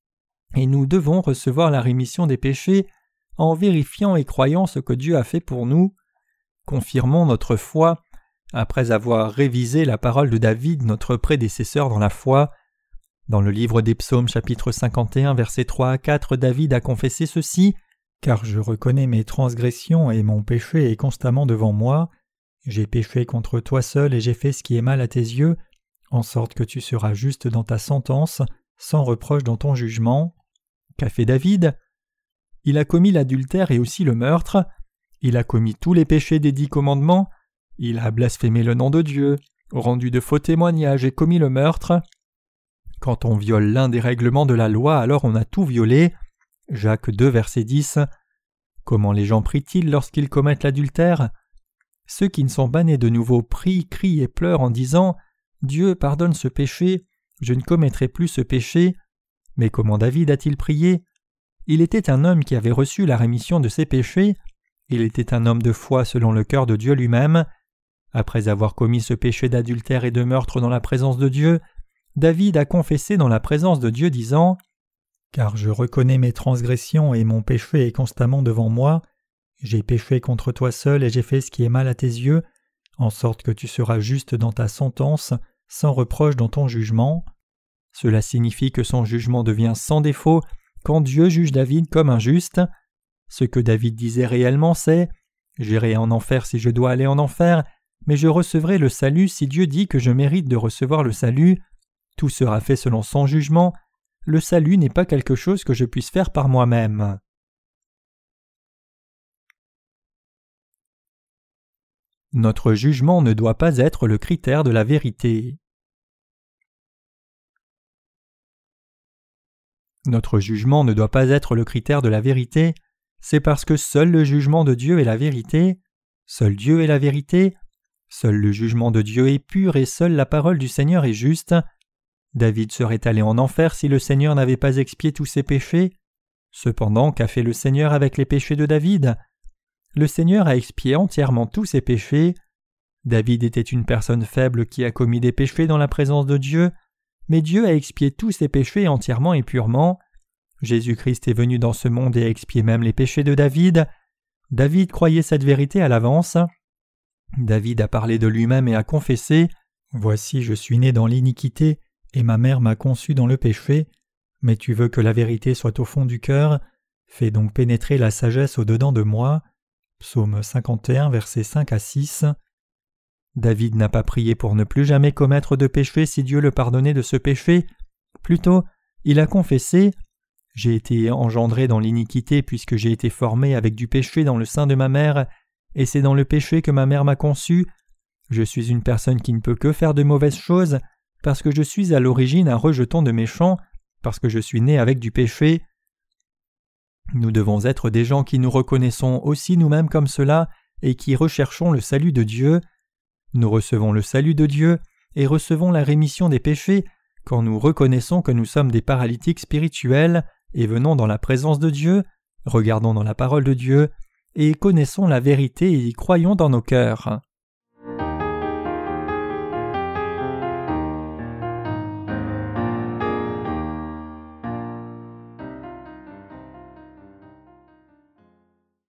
et nous devons recevoir la rémission des péchés en vérifiant et croyant ce que Dieu a fait pour nous. Confirmons notre foi après avoir révisé la parole de David, notre prédécesseur dans la foi. Dans le livre des Psaumes chapitre 51 versets 3 à 4, David a confessé ceci: « Car je reconnais mes transgressions et mon péché est constamment devant moi. J'ai péché contre toi seul et j'ai fait ce qui est mal à tes yeux, en sorte que tu seras juste dans ta sentence, sans reproche dans ton jugement. » Qu'a fait David? Il a commis l'adultère et aussi le meurtre. Il a commis tous les péchés des 10 commandements. Il a blasphémé le nom de Dieu, rendu de faux témoignages et commis le meurtre. Quand on viole l'un des règlements de la loi, alors on a tout violé. Jacques 2, verset 10. Comment les gens prient-ils lorsqu'ils commettent l'adultère? Ceux qui ne sont pas nés de nouveau prient, crient et pleurent en disant « Dieu, pardonne ce péché, je ne commettrai plus ce péché. » Mais comment David a-t-il prié? Il était un homme qui avait reçu la rémission de ses péchés. Il était un homme de foi selon le cœur de Dieu lui-même. Après avoir commis ce péché d'adultère et de meurtre dans la présence de Dieu, David a confessé dans la présence de Dieu disant « Car je reconnais mes transgressions et mon péché est constamment devant moi. J'ai péché contre toi seul et j'ai fait ce qui est mal à tes yeux, en sorte que tu seras juste dans ta sentence, sans reproche dans ton jugement. » Cela signifie que son jugement devient sans défaut quand Dieu juge David comme injuste. Ce que David disait réellement c'est « J'irai en enfer si je dois aller en enfer, mais je recevrai le salut si Dieu dit que je mérite de recevoir le salut. Tout sera fait selon son jugement. Le salut n'est pas quelque chose que je puisse faire par moi-même. » Notre jugement ne doit pas être le critère de la vérité. Notre jugement ne doit pas être le critère de la vérité, c'est parce que seul le jugement de Dieu est la vérité, seul Dieu est la vérité, seul le jugement de Dieu est pur et seule la parole du Seigneur est juste. David serait allé en enfer si le Seigneur n'avait pas expié tous ses péchés. Cependant, qu'a fait le Seigneur avec les péchés de David? Le Seigneur a expié entièrement tous ses péchés. David était une personne faible qui a commis des péchés dans la présence de Dieu, mais Dieu a expié tous ses péchés entièrement et purement. Jésus-Christ est venu dans ce monde et a expié même les péchés de David. David croyait cette vérité à l'avance. David a parlé de lui-même et a confessé « Voici, je suis né dans l'iniquité, et ma mère m'a conçu dans le péché. Mais tu veux que la vérité soit au fond du cœur. Fais donc pénétrer la sagesse au-dedans de moi. » Psaume 51, versets 5 à 6. David n'a pas prié pour ne plus jamais commettre de péché si Dieu le pardonnait de ce péché. Plutôt, il a confessé « J'ai été engendré dans l'iniquité puisque j'ai été formé avec du péché dans le sein de ma mère, et c'est dans le péché que ma mère m'a conçu. Je suis une personne qui ne peut que faire de mauvaises choses, parce que je suis à l'origine un rejeton de méchants, parce que je suis né avec du péché. » Nous devons être des gens qui nous reconnaissons aussi nous-mêmes comme cela et qui recherchons le salut de Dieu. Nous recevons le salut de Dieu et recevons la rémission des péchés quand nous reconnaissons que nous sommes des paralytiques spirituels et venons dans la présence de Dieu, regardons dans la parole de Dieu et connaissons la vérité et y croyons dans nos cœurs.